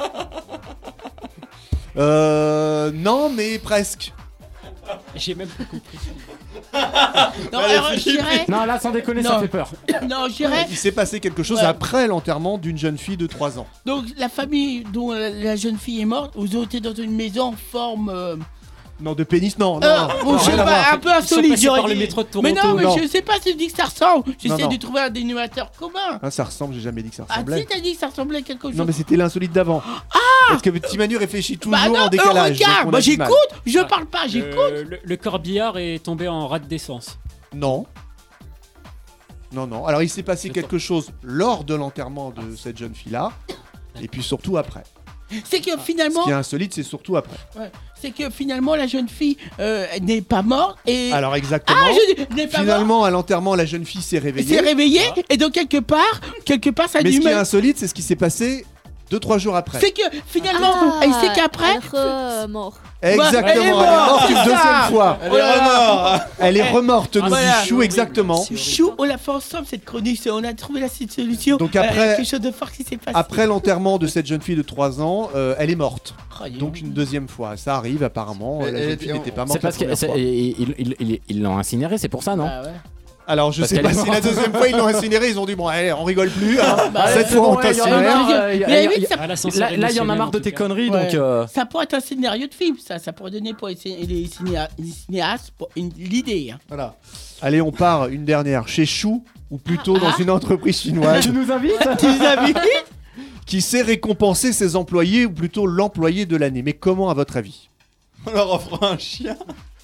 Euh. Non, mais presque. J'ai même pas compris. Non, alors, je dirais. Non, là, sans déconner, ça Non. fait peur. Non, je dirais. Il s'est passé quelque chose Ouais. après l'enterrement d'une jeune fille de trois ans. Donc, la famille dont la, la jeune fille est morte, vous ont été dans une maison en forme. euh, Non, de pénis, non. non, euh, non, bon, non, je sais rien à pas, voir. un peu Ils sont insolite, passés j'aurais par le dit. métro de Mais Toronto. non, mais Non. je sais pas si je dis que ça ressemble. Non, J'essaie non. de trouver un dénominateur commun. Ah, ça ressemble, j'ai jamais dit que ça Ah, ressemblait. si, t'as dit que ça ressemblait à quelque chose. Non, mais c'était l'insolite d'avant. Ah Parce que petit Manu réfléchit toujours Bah non, en euh, décalage. donc regarde, on a bah du mal. j'écoute, je Ah. parle pas, j'écoute. Euh, le, le corbillard est tombé en rate d'essence. Non. Non, non. Alors, il s'est passé Attends. quelque chose lors de l'enterrement de cette jeune fille-là. Et puis surtout après. C'est que Ce finalement, qui est insolite, c'est surtout après. ouais, c'est que finalement la jeune fille euh, n'est pas morte et Alors, exactement. ah, je dis, n'est pas morte. Finalement, à l'enterrement, la jeune fille s'est Elle réveillée. s'est réveillée et donc quelque part, quelque part ça a Mais dû ce qui est me- insolite, c'est ce qui s'est passé deux trois jours après. C'est que finalement, Ah, elle sait qu'après, elle re- mort. Exactement, elle est elle est morte, morte une c'est deuxième ça. fois. Elle est remorte. Elle est remorte, nous voilà. dit Chou, exactement. Chou, on l'a fait ensemble cette chronique, on a trouvé la solution. Donc Euh, après- quelque chose de fort qui s'est passé. Après l'enterrement de cette jeune fille de trois ans, euh, elle est morte. Oh, dis Donc donc. une deuxième fois. Ça arrive apparemment. Elle- La elle jeune était fille en- n'était pas morte C'est parce la première qu'ils fois. ils, ils, ils, ils l'ont incinéré, c'est pour ça, non? Bah ouais. Alors je Parce sais qu'elle pas est si la morte. deuxième fois ils l'ont incinéré, ils ont dit bon allez on rigole plus. hein. Bah, Cette c'est fois bon, on ouais, il y en a t'incinère. marre, euh, y a- Mais à la y a- limite, y a- ça- Ah, l'ascenseur Là, là, il y en a émotionnel, marre de en tes tout cas. conneries, Ouais. donc. euh, Ça pourrait être un scénario de film, ça. Ça pourrait donner pour les, cin- les cinéa- les cinéastes pour une- l'idée. hein. Voilà. Allez on part une dernière chez Chou ou plutôt dans une entreprise chinoise Tu nous invites? Tu les as vus qui sait récompenser ses employés ou plutôt l'employé de l'année. Mais comment à votre avis? On leur offre un chien.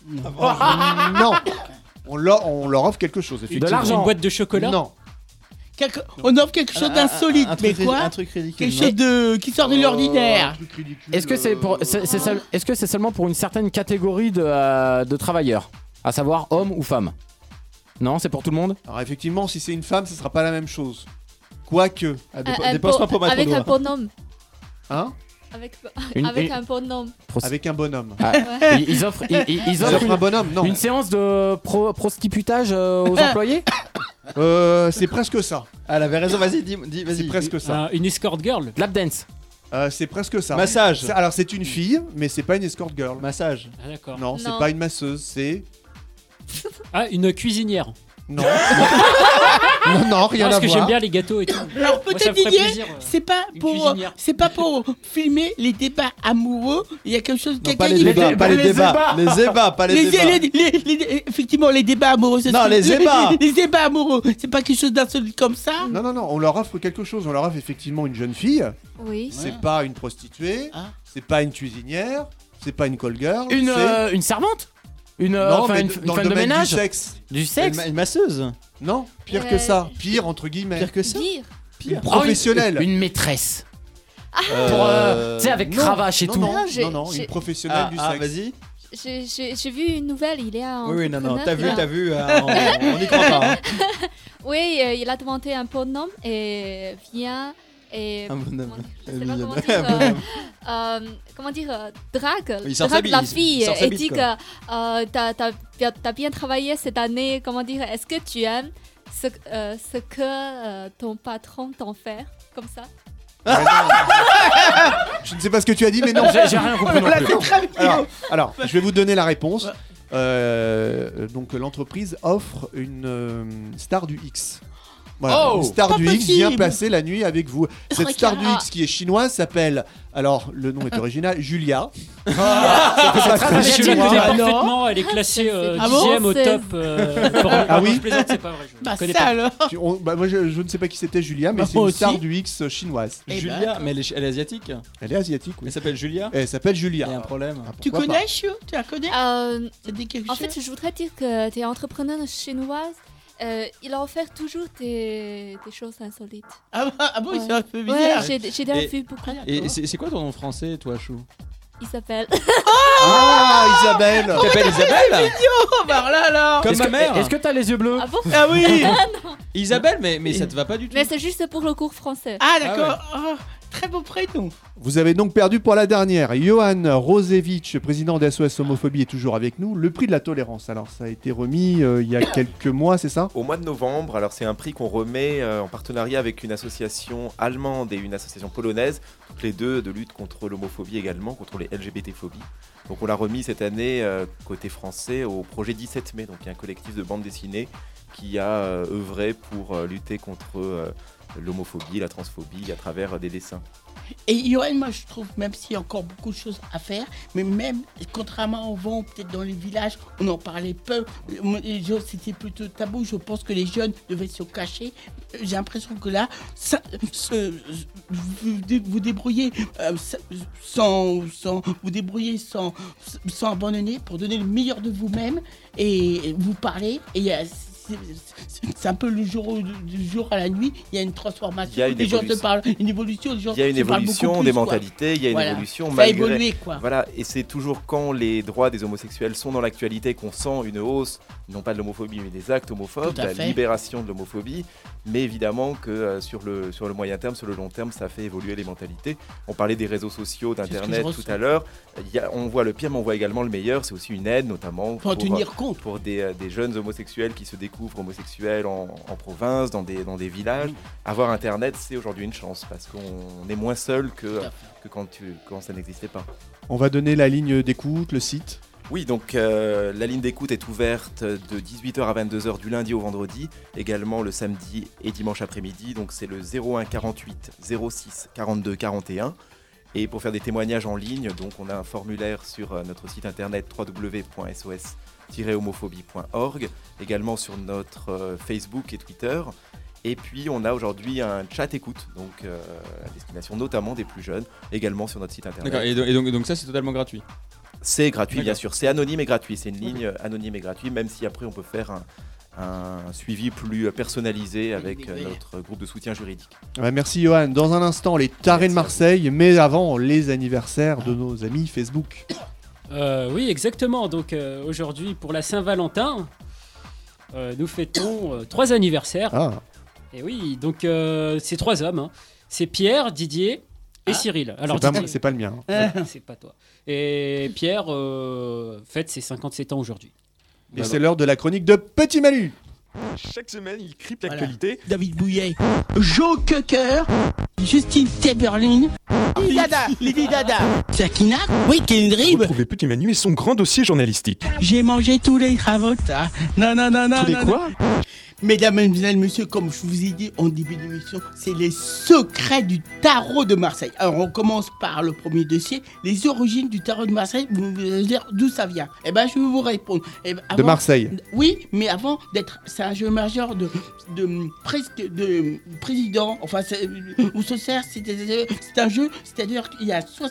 Non. On leur, on leur offre quelque chose effectivement. De l'argent. Une boîte de chocolat. Non. Quelque- On offre quelque chose d'insolite, Un mais truc- quoi Un truc ridicule. Quelque chose de qui sort de l'ordinaire. Euh, truc ridicule, Est-ce que c'est pour, euh, c'est- c'est seul- est-ce que c'est seulement pour une certaine catégorie de, euh, de travailleurs, à savoir hommes ou femmes? Non, c'est pour tout le monde. Alors effectivement si c'est une femme ce sera pas la même chose. Quoique. Ah, Un- dépe- un dépense bon- pas pour mettre au avec un doigt. bonhomme. Hein? Avec, Une- avec une- un bonhomme. Avec un bonhomme. Ah, Ouais. ils, ils offrent, ils, ils- ils Ils offrent offrent une, un bonhomme, non. une séance de pro- prostibutage euh, aux employés. Euh, c'est presque ça. Ah, elle avait raison, vas-y, dis, dis- vas-y. C'est presque ça. Un- une escort girl. Lap dance. Euh, c'est presque ça. Massage. C'est- Alors c'est une fille, mais c'est pas une escort girl. Massage. Ah, d'accord. Non, c'est Non. pas une masseuse, c'est. Ah, une cuisinière. Non. non, non, rien Ah, parce à que voir. j'aime bien les gâteaux et tout. Alors Moi, ça peut-être me ferait Didier, plaisir, euh, c'est pas une pour, cuisinière. c'est pas pour filmer les débats amoureux. Il y a quelque chose. Non, quelqu'un pas les dit- débats, pas les les débats. ébats. Les ébats, pas les Les, débats. les- les- les- effectivement, les débats amoureux. c'est Non, ce que- les ébats. Les, les ébats amoureux. C'est pas quelque chose d'insolite comme ça. Non, non, non, on leur offre quelque chose. On leur offre effectivement une jeune fille. Oui. C'est pas une prostituée. Ah. C'est pas une cuisinière. C'est pas une call girl. Une, c'est- euh, une servante. Une, euh, Non, enfin, mais une, dans une le femme de domaine ménage. du sexe. Du sexe. Une, ma- une masseuse. Non, pire Euh, que ça. Pire entre guillemets. Pire que ça. Dire. Une professionnelle. Oh, une, une maîtresse. Euh, Pour, euh, tu sais, avec non, cravache et non, tout. Non, Non, j'ai- non, non, une j'ai- professionnelle Ah, du ah, sexe. vas-y. j'ai- j'ai j'ai vu une nouvelle, il est un Oui, oui, non, non, entrepreneur, t'as vu, là. t'as vu, euh, on- on n'y croit pas, hein. Oui, euh, il a demandé un bonhomme et vient et Un bonhomme. je sais pas Un comment bonhomme. dire, Un euh, bonhomme. euh, comment dire, euh, drague, Il sort sa drague bite, la il fille sort sa et bite, dit que quoi. euh, t'as t'as bien, t'as bien travaillé cette année, comment dire, est-ce que tu aimes ce, euh, ce que euh, ton patron t'en fait, comme ça. Je ne sais pas ce que tu as dit, mais non. J'ai- j'ai rien compris non Là, plus. c'est très mignon. Alors, alors, je vais vous donner la réponse. Euh, donc, l'entreprise offre une euh, star du X. Voilà, Oh, une star pas du X vient possible. passer la nuit avec vous. Cette star du Regarde. X qui est chinoise s'appelle, alors le nom est original, Julia. Ah, Ça fait pas c'est très très je la chinois. connais Ah, non. parfaitement, elle est classée euh, Ah dixième bon, au c'est- top. euh, pour- Ah oui Je plaisante, c'est pas vrai. Je Bah, connais ça pas. alors. Tu- on- bah, moi je, je ne sais pas qui c'était Julia, mais Bah, c'est moi une star aussi. du X chinoise. Eh ben, Julia, mais elle est, elle est asiatique. Elle est asiatique, oui. Elle s'appelle Julia. Elle s'appelle Julia. Il y a un problème. Ah, Tu pourquoi connais Chou? Tu la connais? Euh, Ça te dit quelque en chose? fait, je voudrais dire que tu es entrepreneur chinoise. Euh, il a offert toujours des, des choses insolites. Ah, bon, ah bon, Ouais. c'est un peu Ouais, bizarre. j'ai j'ai déjà Et- vu beaucoup. Et c'est c'est quoi ton nom français, toi, Chou? Il s'appelle. Ah, Isabelle. Tu t'appelles Isabelle? Oh, bah là là. Comme Est-ce ma que- mère. Est-ce que t'as les yeux bleus? Ah bon? Ah oui. Isabelle, mais, mais ça te va pas du tout. Mais c'est juste pour le cours français. Ah d'accord. Oh, très beau prénom. Vous avez donc perdu pour la dernière. Johan Rosevich, président d'S O S Homophobie, est toujours avec nous. Le prix de la tolérance, alors ça a été remis euh, il y a quelques mois, c'est ça? Au mois de novembre, alors c'est un prix qu'on remet euh, en partenariat avec une association allemande et une association polonaise, toutes les deux de lutte contre l'homophobie également, contre les L G B T-phobies. Donc on l'a remis cette année euh, côté français au projet dix-sept mai, donc il y a un collectif de bande dessinée qui a euh, œuvré pour euh, lutter contre euh, l'homophobie, la transphobie à travers euh, des dessins. Et Johan, moi je trouve, même s'il y a encore beaucoup de choses à faire, mais même, contrairement avant, peut-être dans les villages, on en parlait peu, les gens, c'était plutôt tabou, je pense que les jeunes devaient se cacher. J'ai l'impression que là, ça, ce- vous dé- vous débrouillez euh, sans, sans, vous débrouillez sans, sans abandonner pour donner le meilleur de vous-même et vous parler. Et il y a- c'est- c'est- c'est un peu le jour, au- du jour à la nuit, il y a une transformation. Il y a une les gens te évolution. parlent, une évolution. Les gens Il y a une se parlent évolution beaucoup des plus, quoi. mentalités, il y a une Voilà. évolution Ça a malgré... évolué, quoi. Voilà, et c'est toujours quand les droits des homosexuels sont dans l'actualité qu'on sent une hausse, non pas de l'homophobie, mais des actes homophobes, Tout à la fait. libération de l'homophobie. Mais évidemment que euh, sur, le, sur le moyen terme, sur le long terme, ça fait évoluer les mentalités. On parlait des réseaux sociaux, ce que d'Internet je tout ressens. à l'heure. Il y a- on voit le pire, mais on voit également le meilleur. C'est aussi une aide, notamment Faut en pour, tenir euh, compte. pour des, euh, des jeunes homosexuels qui se découvrent homosexuels en, en province, dans des, dans des villages. Avoir Internet, c'est aujourd'hui une chance parce qu'on est moins seul que, que quand, tu, quand ça n'existait pas. On va donner la ligne d'écoute, le site. Oui, donc euh, la ligne d'écoute est ouverte de dix-huit heures à vingt-deux heures du lundi au vendredi, également le samedi et dimanche après-midi. Donc c'est le zéro un quarante-huit zéro six quarante-deux quarante et un. Et pour faire des témoignages en ligne, donc on a un formulaire sur euh, notre site internet w w w point s o s tiret homophobie point org, également sur notre euh, Facebook et Twitter. Et puis on a aujourd'hui un chat écoute, donc euh, à destination notamment des plus jeunes, également sur notre site internet. D'accord, et, donc- et donc, donc ça c'est totalement gratuit. C'est gratuit, bien D'accord. sûr. C'est anonyme et gratuit. C'est une ligne anonyme et gratuite, même si après on peut faire un, un suivi plus personnalisé avec euh, notre groupe de soutien juridique. Ouais, merci Johan. Dans un instant, les tarés de Marseille, mais avant, les anniversaires de nos amis Facebook. Euh, oui, exactement. Donc euh, aujourd'hui, pour la Saint-Valentin, euh, nous fêtons euh, trois anniversaires. Ah. Et oui, donc euh, c'est trois hommes. hein. C'est Pierre, Didier et Cyril. Alors C'est pas Didier- moi, c'est pas le mien. C'est- C'est pas toi. Et Pierre euh, fête ses cinquante-sept ans aujourd'hui. Et c'est l'heure de la chronique de Petit Manu. Chaque semaine, il crypte Voilà. l'actualité. David Bouillet, Joe Cocker, Justine Teberlin, Lady Dada, Lady Dada, Sakina, oui, Kendrick. Retrouvez Petit Manu et son grand dossier journalistique. J'ai mangé tous les ravotas. Non, non, non, non. Tous les non, quoi non. Mesdames, mesdemoiselles, messieurs, comme je vous ai dit en début d'émission, c'est les secrets du tarot de Marseille. Alors, on commence par le premier dossier, les origines du tarot de Marseille. Vous allez dire d'où ça vient. Eh ben, je vais vous répondre. Eh ben, De avant- Marseille. Oui, mais avant d'être, c'est un jeu majeur de, de, presque de président. Enfin, c'est, où se sert, c'est, c'est un jeu, c'est-à-dire qu'il y a soixante,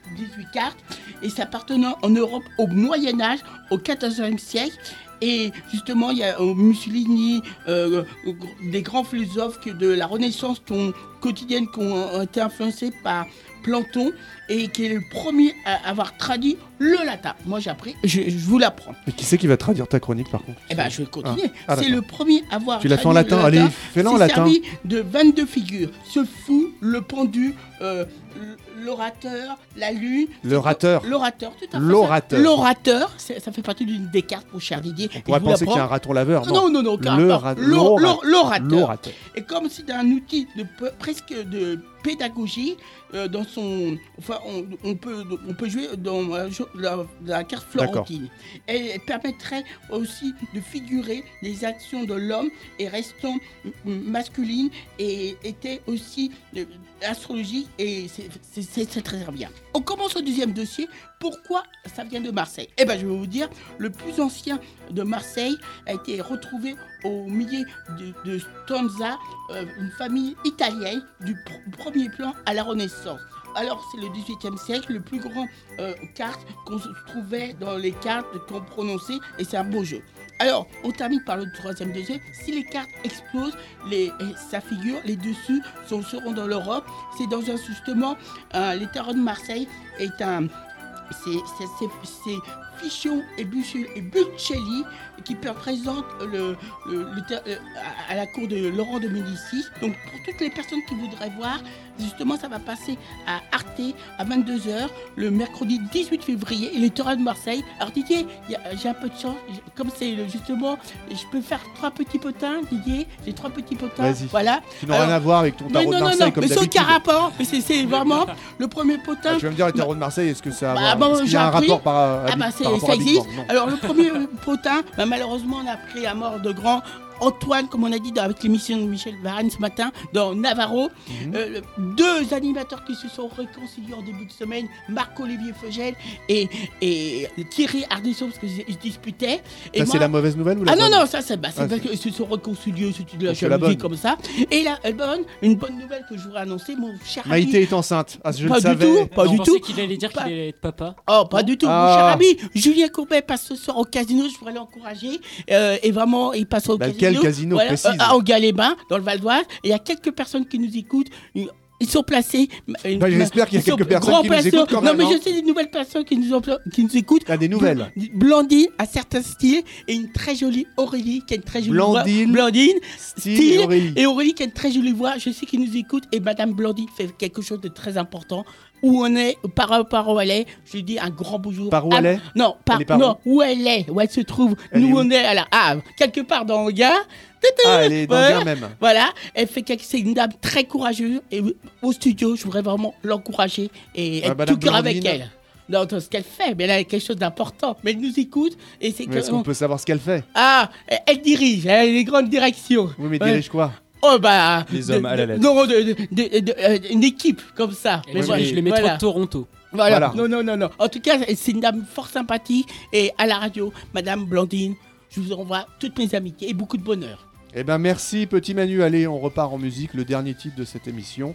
dix-huit cartes et ça appartenait en Europe au Moyen-Âge, au quatorzième siècle. Et justement, il y a euh, Mussolini, euh, euh, des grands philosophes que de la Renaissance qui ont, quotidienne qui ont, ont été influencés par Platon et qui est le premier à avoir traduit le latin. Moi, j'ai appris, je, je vous l'apprends. Mais qui c'est qui va traduire ta chronique par contre? Eh ben, je vais continuer. Ah. Ah, c'est le premier à avoir Tu l'as fait en latin, allez, fais-le en latin. servi de vingt-deux figures. Ce fou, le pendu, euh, l'orateur, la lune. L'orateur. L'orateur, tout à fait. L'orateur. L'orateur, c'est- ça fait partie d'une des cartes pour cher Didier. On pourrait penser qu'il y a un raton laveur. Non, non, non, aucun Le rapport. ra- L'or- l'ora- l'or- L'orateur. l'orateur. Et comme c'est un outil de pe- presque de pédagogie, euh, dans son, enfin, on, on peut, on peut jouer dans la, la- la carte florentine. Et elle permettrait aussi de figurer les actions de l'homme et restant m- masculine et était aussi euh, astrologique et c'est- c'est c'est- c'est très bien. On commence au deuxième dossier. Pourquoi ça vient de Marseille? Eh ben, je vais vous dire, le plus ancien de Marseille a été retrouvé au milieu de, de Stanza, euh, une famille italienne du pr- premier plan à la Renaissance. Alors, c'est le dix-huitième siècle, le plus grand euh, carte qu'on se trouvait dans les cartes qu'on prononçait, et c'est un beau jeu. Alors, on termine par le troisième dossier. Si les cartes explosent, les, ça figure, les dessus sont, seront dans l'Europe. C'est dans un justement, euh, les tarots de Marseille est un... C'est, c'est, c'est, c'est Fichon et Buccelli, et Buccelli qui représentent le, le, le ter- euh, à, à la cour de Laurent de Médicis. Donc pour toutes les personnes qui voudraient voir, justement ça va passer à Arte à vingt-deux heures le mercredi dix-huit février et les Taurins de Marseille. Alors Didier, y a- j'ai un peu de chance, j'ai- comme c'est le- justement, je peux faire trois petits potins, Didier, j'ai trois petits potins. Vas-y. Voilà. Tu n'as rien à voir avec ton tarot Mais de non, non, Marseille non, comme mais c'est d'habitude. aucun rapport, mais c'est, c'est vraiment le premier potin. Ah, tu vas me dire les tarots de Marseille, est-ce que ça a, Bah, à voir- bon, est-ce qu'il y j'ai a un appris. rapport par, Ah bah par c'est, rapport ça à Big existe. Bang? Non. Alors le premier potin, bah, malheureusement on a appris la mort de grand Antoine, comme on a dit dans- avec l'émission de Michel Varenne ce matin, dans Navarro. Mhm. Euh, deux animateurs qui se sont réconciliés en début de semaine, Marc-Olivier Fogel et, et Thierry Ardisson, parce qu'ils se disputaient. Et Ça, moi- c'est la mauvaise nouvelle ou la Ah non, bonne? non, ça c'est bah, c'est Ah, parce c'est- qu'ils se sont réconciliés, c'est de la Donc, c'est la jalousie bonne. comme ça. Et la euh, bonne, une bonne nouvelle que je voudrais annoncer, mon cher Maïté ami- est enceinte. Ah, je Pas le du savais. tout, pas Je du pensais tout. qu'il allait dire qu'il allait être papa. Oh, pas du tout. Ah. Mon cher ami, Julien Courbet passe ce soir au casino, je pourrais l'encourager. Euh, et vraiment, il passe au Bah, casino. quel casino, précise. euh, à Engal-les-Bains, dans le Val d'Oise. Et il y a quelques personnes qui nous écoutent. Ils sont placés. euh, Bah, j'espère qu'il y a ils sont quelques personnes grands qui nous placés. écoutent quand Non, même, mais hein. je sais des nouvelles personnes qui nous, ont- qui nous écoutent. Ah, des nouvelles. Bl- Blandine a certains styles et une très jolie Aurélie qui a une très jolie Blandine, voix. Blandine, Style et Aurélie. et Aurélie qui a une très jolie voix. Je sais qu'ils nous écoutent et Madame Blandine fait quelque chose de très important. Où on est, par, par où elle est, je lui dis un grand bonjour. Par où Ah, elle est Non, par, Elle est par non, où elle est, où elle se trouve. Elle est Nous où on est à la, ah, quelque part dans le gars. Ah, elle est dans le Voilà. bien même. Voilà, elle fait quelque, c'est une dame très courageuse et au studio, je voudrais vraiment l'encourager et Ah, être Madame tout cœur avec Blandine. elle. Dans, dans ce qu'elle fait, mais elle a quelque chose d'important. Mais elle nous écoute et c'est Mais que est-ce qu'on peut savoir ce qu'elle fait? ah, elle- elle dirige, elle a les grandes directions. Oui, mais Ouais. dirige quoi? Oh bah Les de- hommes à la de- lettre. Non, de, de- de- de- euh, une équipe comme ça. Et Mais moi, voilà, je les mettrai voilà. de Toronto. Voilà. Voilà. Non, non, non, non. En tout cas, c'est une dame fort sympathique et à la radio, Madame Blandine, je vous envoie toutes mes amitiés et beaucoup de bonheur. Eh ben merci petit Manu, allez on repart en musique, le dernier titre de cette émission.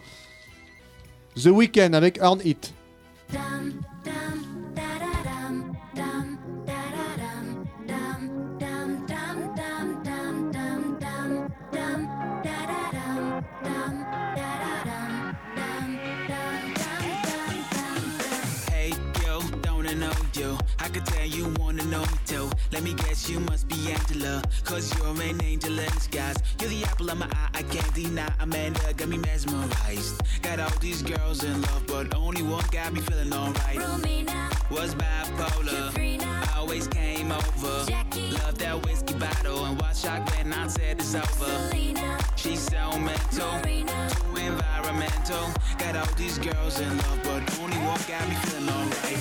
The Weeknd avec Earn It. Hey, yo, don't I know you? I could tell you wanna know me too. Let me guess, you must be Angela. Cause you're an angel in disguise. You're the apple of my eye, I can't deny. Amanda got me mesmerized. Got all these girls in love, but only one got me feeling alright. Was bipolar, always came over. Love that whiskey bottle and was shocked when I said it's over. She's so mental, too environmental. Got all these girls in love, but only one got me feeling alright.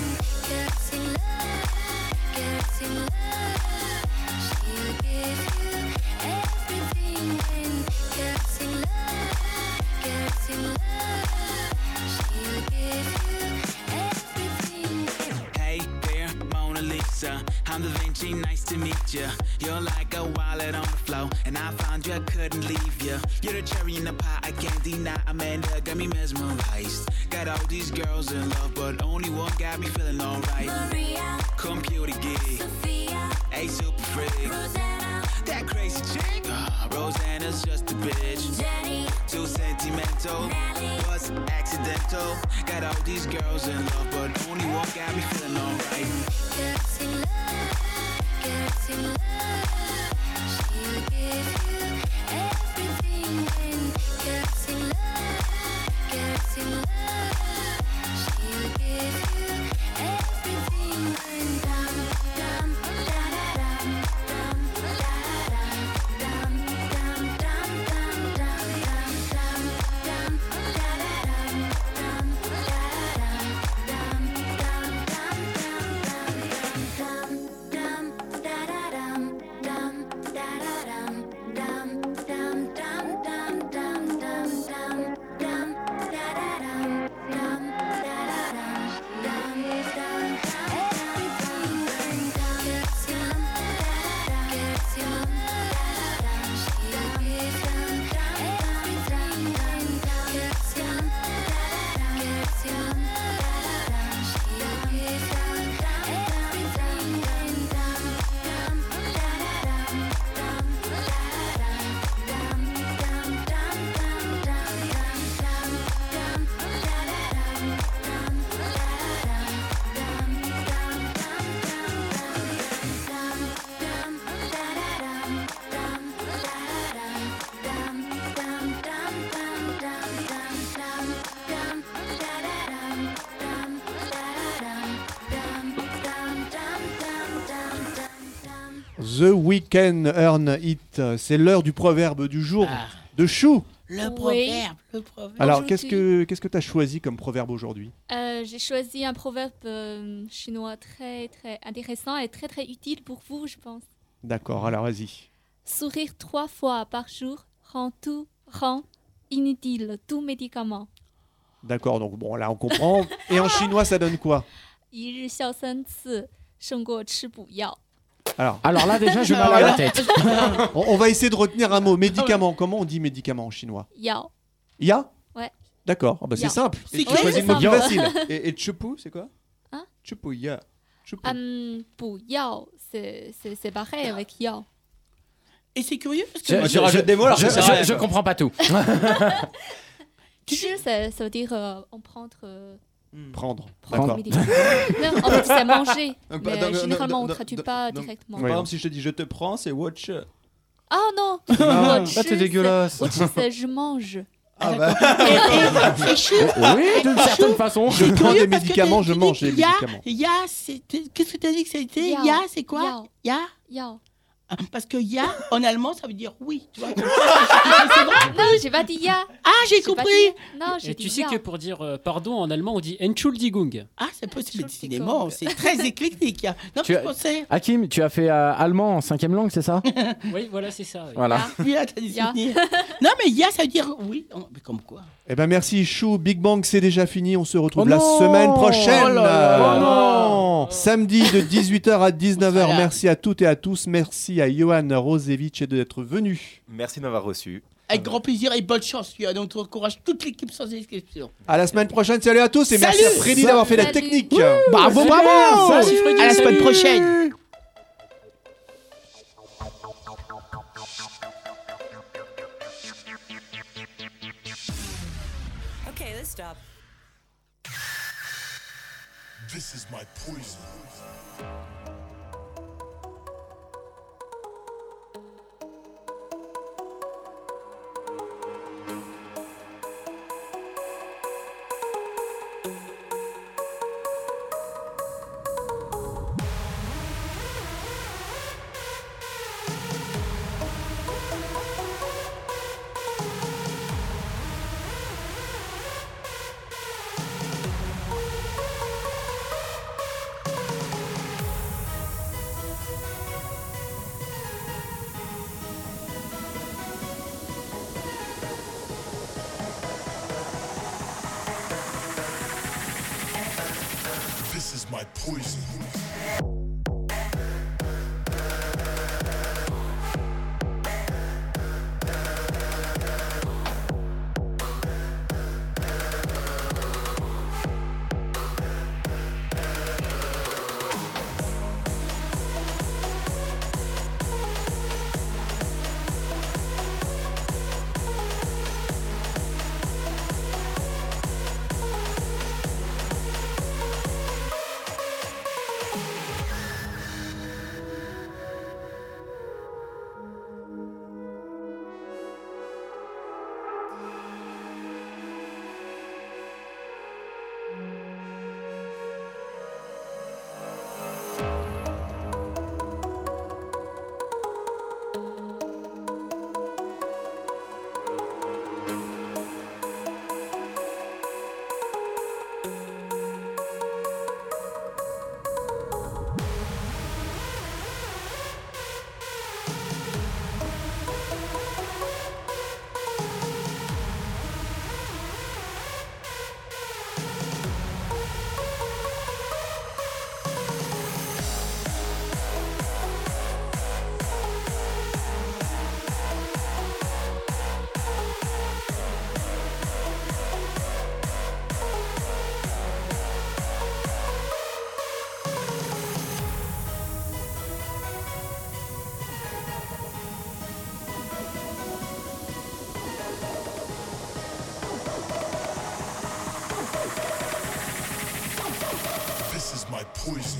Hey there, Mona Lisa. I'm Da Vinci, nice to meet you. You're like a wallet on the floor, and I found you, I couldn't leave you. You're the cherry in the pie, I can't deny. Amanda got me mesmerized. Got all these girls in love, but only one got me feeling alright. Maria, computer geek, Sophia, a super freak, Rosanna, that crazy chick. Uh, Rosanna's just a bitch. Jenny, too sentimental, Nelly, was accidental. Got all these girls in love, but only one got me feeling alright. Girls in love, girls in love. She'll give you everything when girls in love, girls in love. She'll give you everything when dum dum da da dum dum da da dum dum dum dum dum dum dum dum da da dum dum da da dum dum dum The Weeknd Earn It. C'est l'heure du proverbe du jour Ah. de Chou. Le proverbe, le proverbe. Alors, qu'est-ce que qu'est-ce que tu as choisi comme proverbe aujourd'hui? Euh, J'ai choisi un proverbe euh, chinois très très intéressant et très très utile pour vous, je pense. D'accord, alors vas-y. Sourire trois fois par jour rend tout rend inutile tout médicament. D'accord, donc bon, là on comprend. Et en chinois, ça donne quoi? 一日笑三次胜过吃补药。 Alors, Alors là, déjà, j'ai mal à la tête. on, on va essayer de retenir un mot. Médicament. Comment on dit médicament en chinois? Yao. Ya? Ouais. D'accord, oh, bah, c'est Ya. simple. C'est Tu quoi, choisis c'est le mot plus simple. facile. Et, et Chupu, c'est quoi? Hein? Chupu, ya. Chupu. Hum, 补药 c'est c'est c'est pareil avec yao. Et c'est curieux parce que Je, je- je- je- je- je comprends pas tout. Chi, ça, ça veut dire euh, en prendre. euh, Prendre. prendre D'accord. médicament. Non, en fait, c'est manger. Donc, Mais donc, généralement, donc, on ne donc, traduit donc, pas donc, directement. Par exemple, si je te dis je te prends, c'est watch. Ah non. Ah, Watch, là, t'es c'est- dégueulasse. watch, c'est je mange. Ah bah. c'est chou. Oui, d'une certaine façon. Je prends des médicaments, je mange des Ya, médicaments. ya, c'est- qu'est-ce que tu as dit que c'était? Yao. Ya, c'est quoi? Yao. Ya? Yao. Parce que ya, en allemand, ça veut dire oui. Tu vois, Non, j'ai pas dit ya. Ah, j'ai J'ai pas compris. dit- Non, j'ai Et dit tu sais ya. que pour dire euh, pardon en allemand, on dit Entschuldigung. Ah, c'est possible, décidément. C'est très éclectique. ya. Non, Tu je as- pensais. Hakim, tu as fait euh, allemand en cinquième langue, c'est ça? Oui, voilà, c'est ça. oui. Voilà. Ya, t'as des Ya. souvenirs. Non, mais ya, ça veut dire oui. Oh, mais comme quoi? Eh ben merci Chou, Big Bang c'est déjà fini, on se retrouve Oh la non semaine prochaine. Oh là là. Oh non Samedi de dix-huit heures à dix-neuf heures. Voilà. Merci à toutes et à tous, merci à Johan Rosevich d'être venu. Merci de m'avoir reçu. Avec grand plaisir et bonne chance. Ya. Donc, on encourage toute l'équipe sans exception. À la semaine prochaine, salut à tous et merci à Salut. Freddy d'avoir fait la Salut. technique. Bravo, c'est bravo. bien. Salut, Freddy, À la semaine salut. prochaine. Okay, let's stop. This is my poison. This is my poison. poison.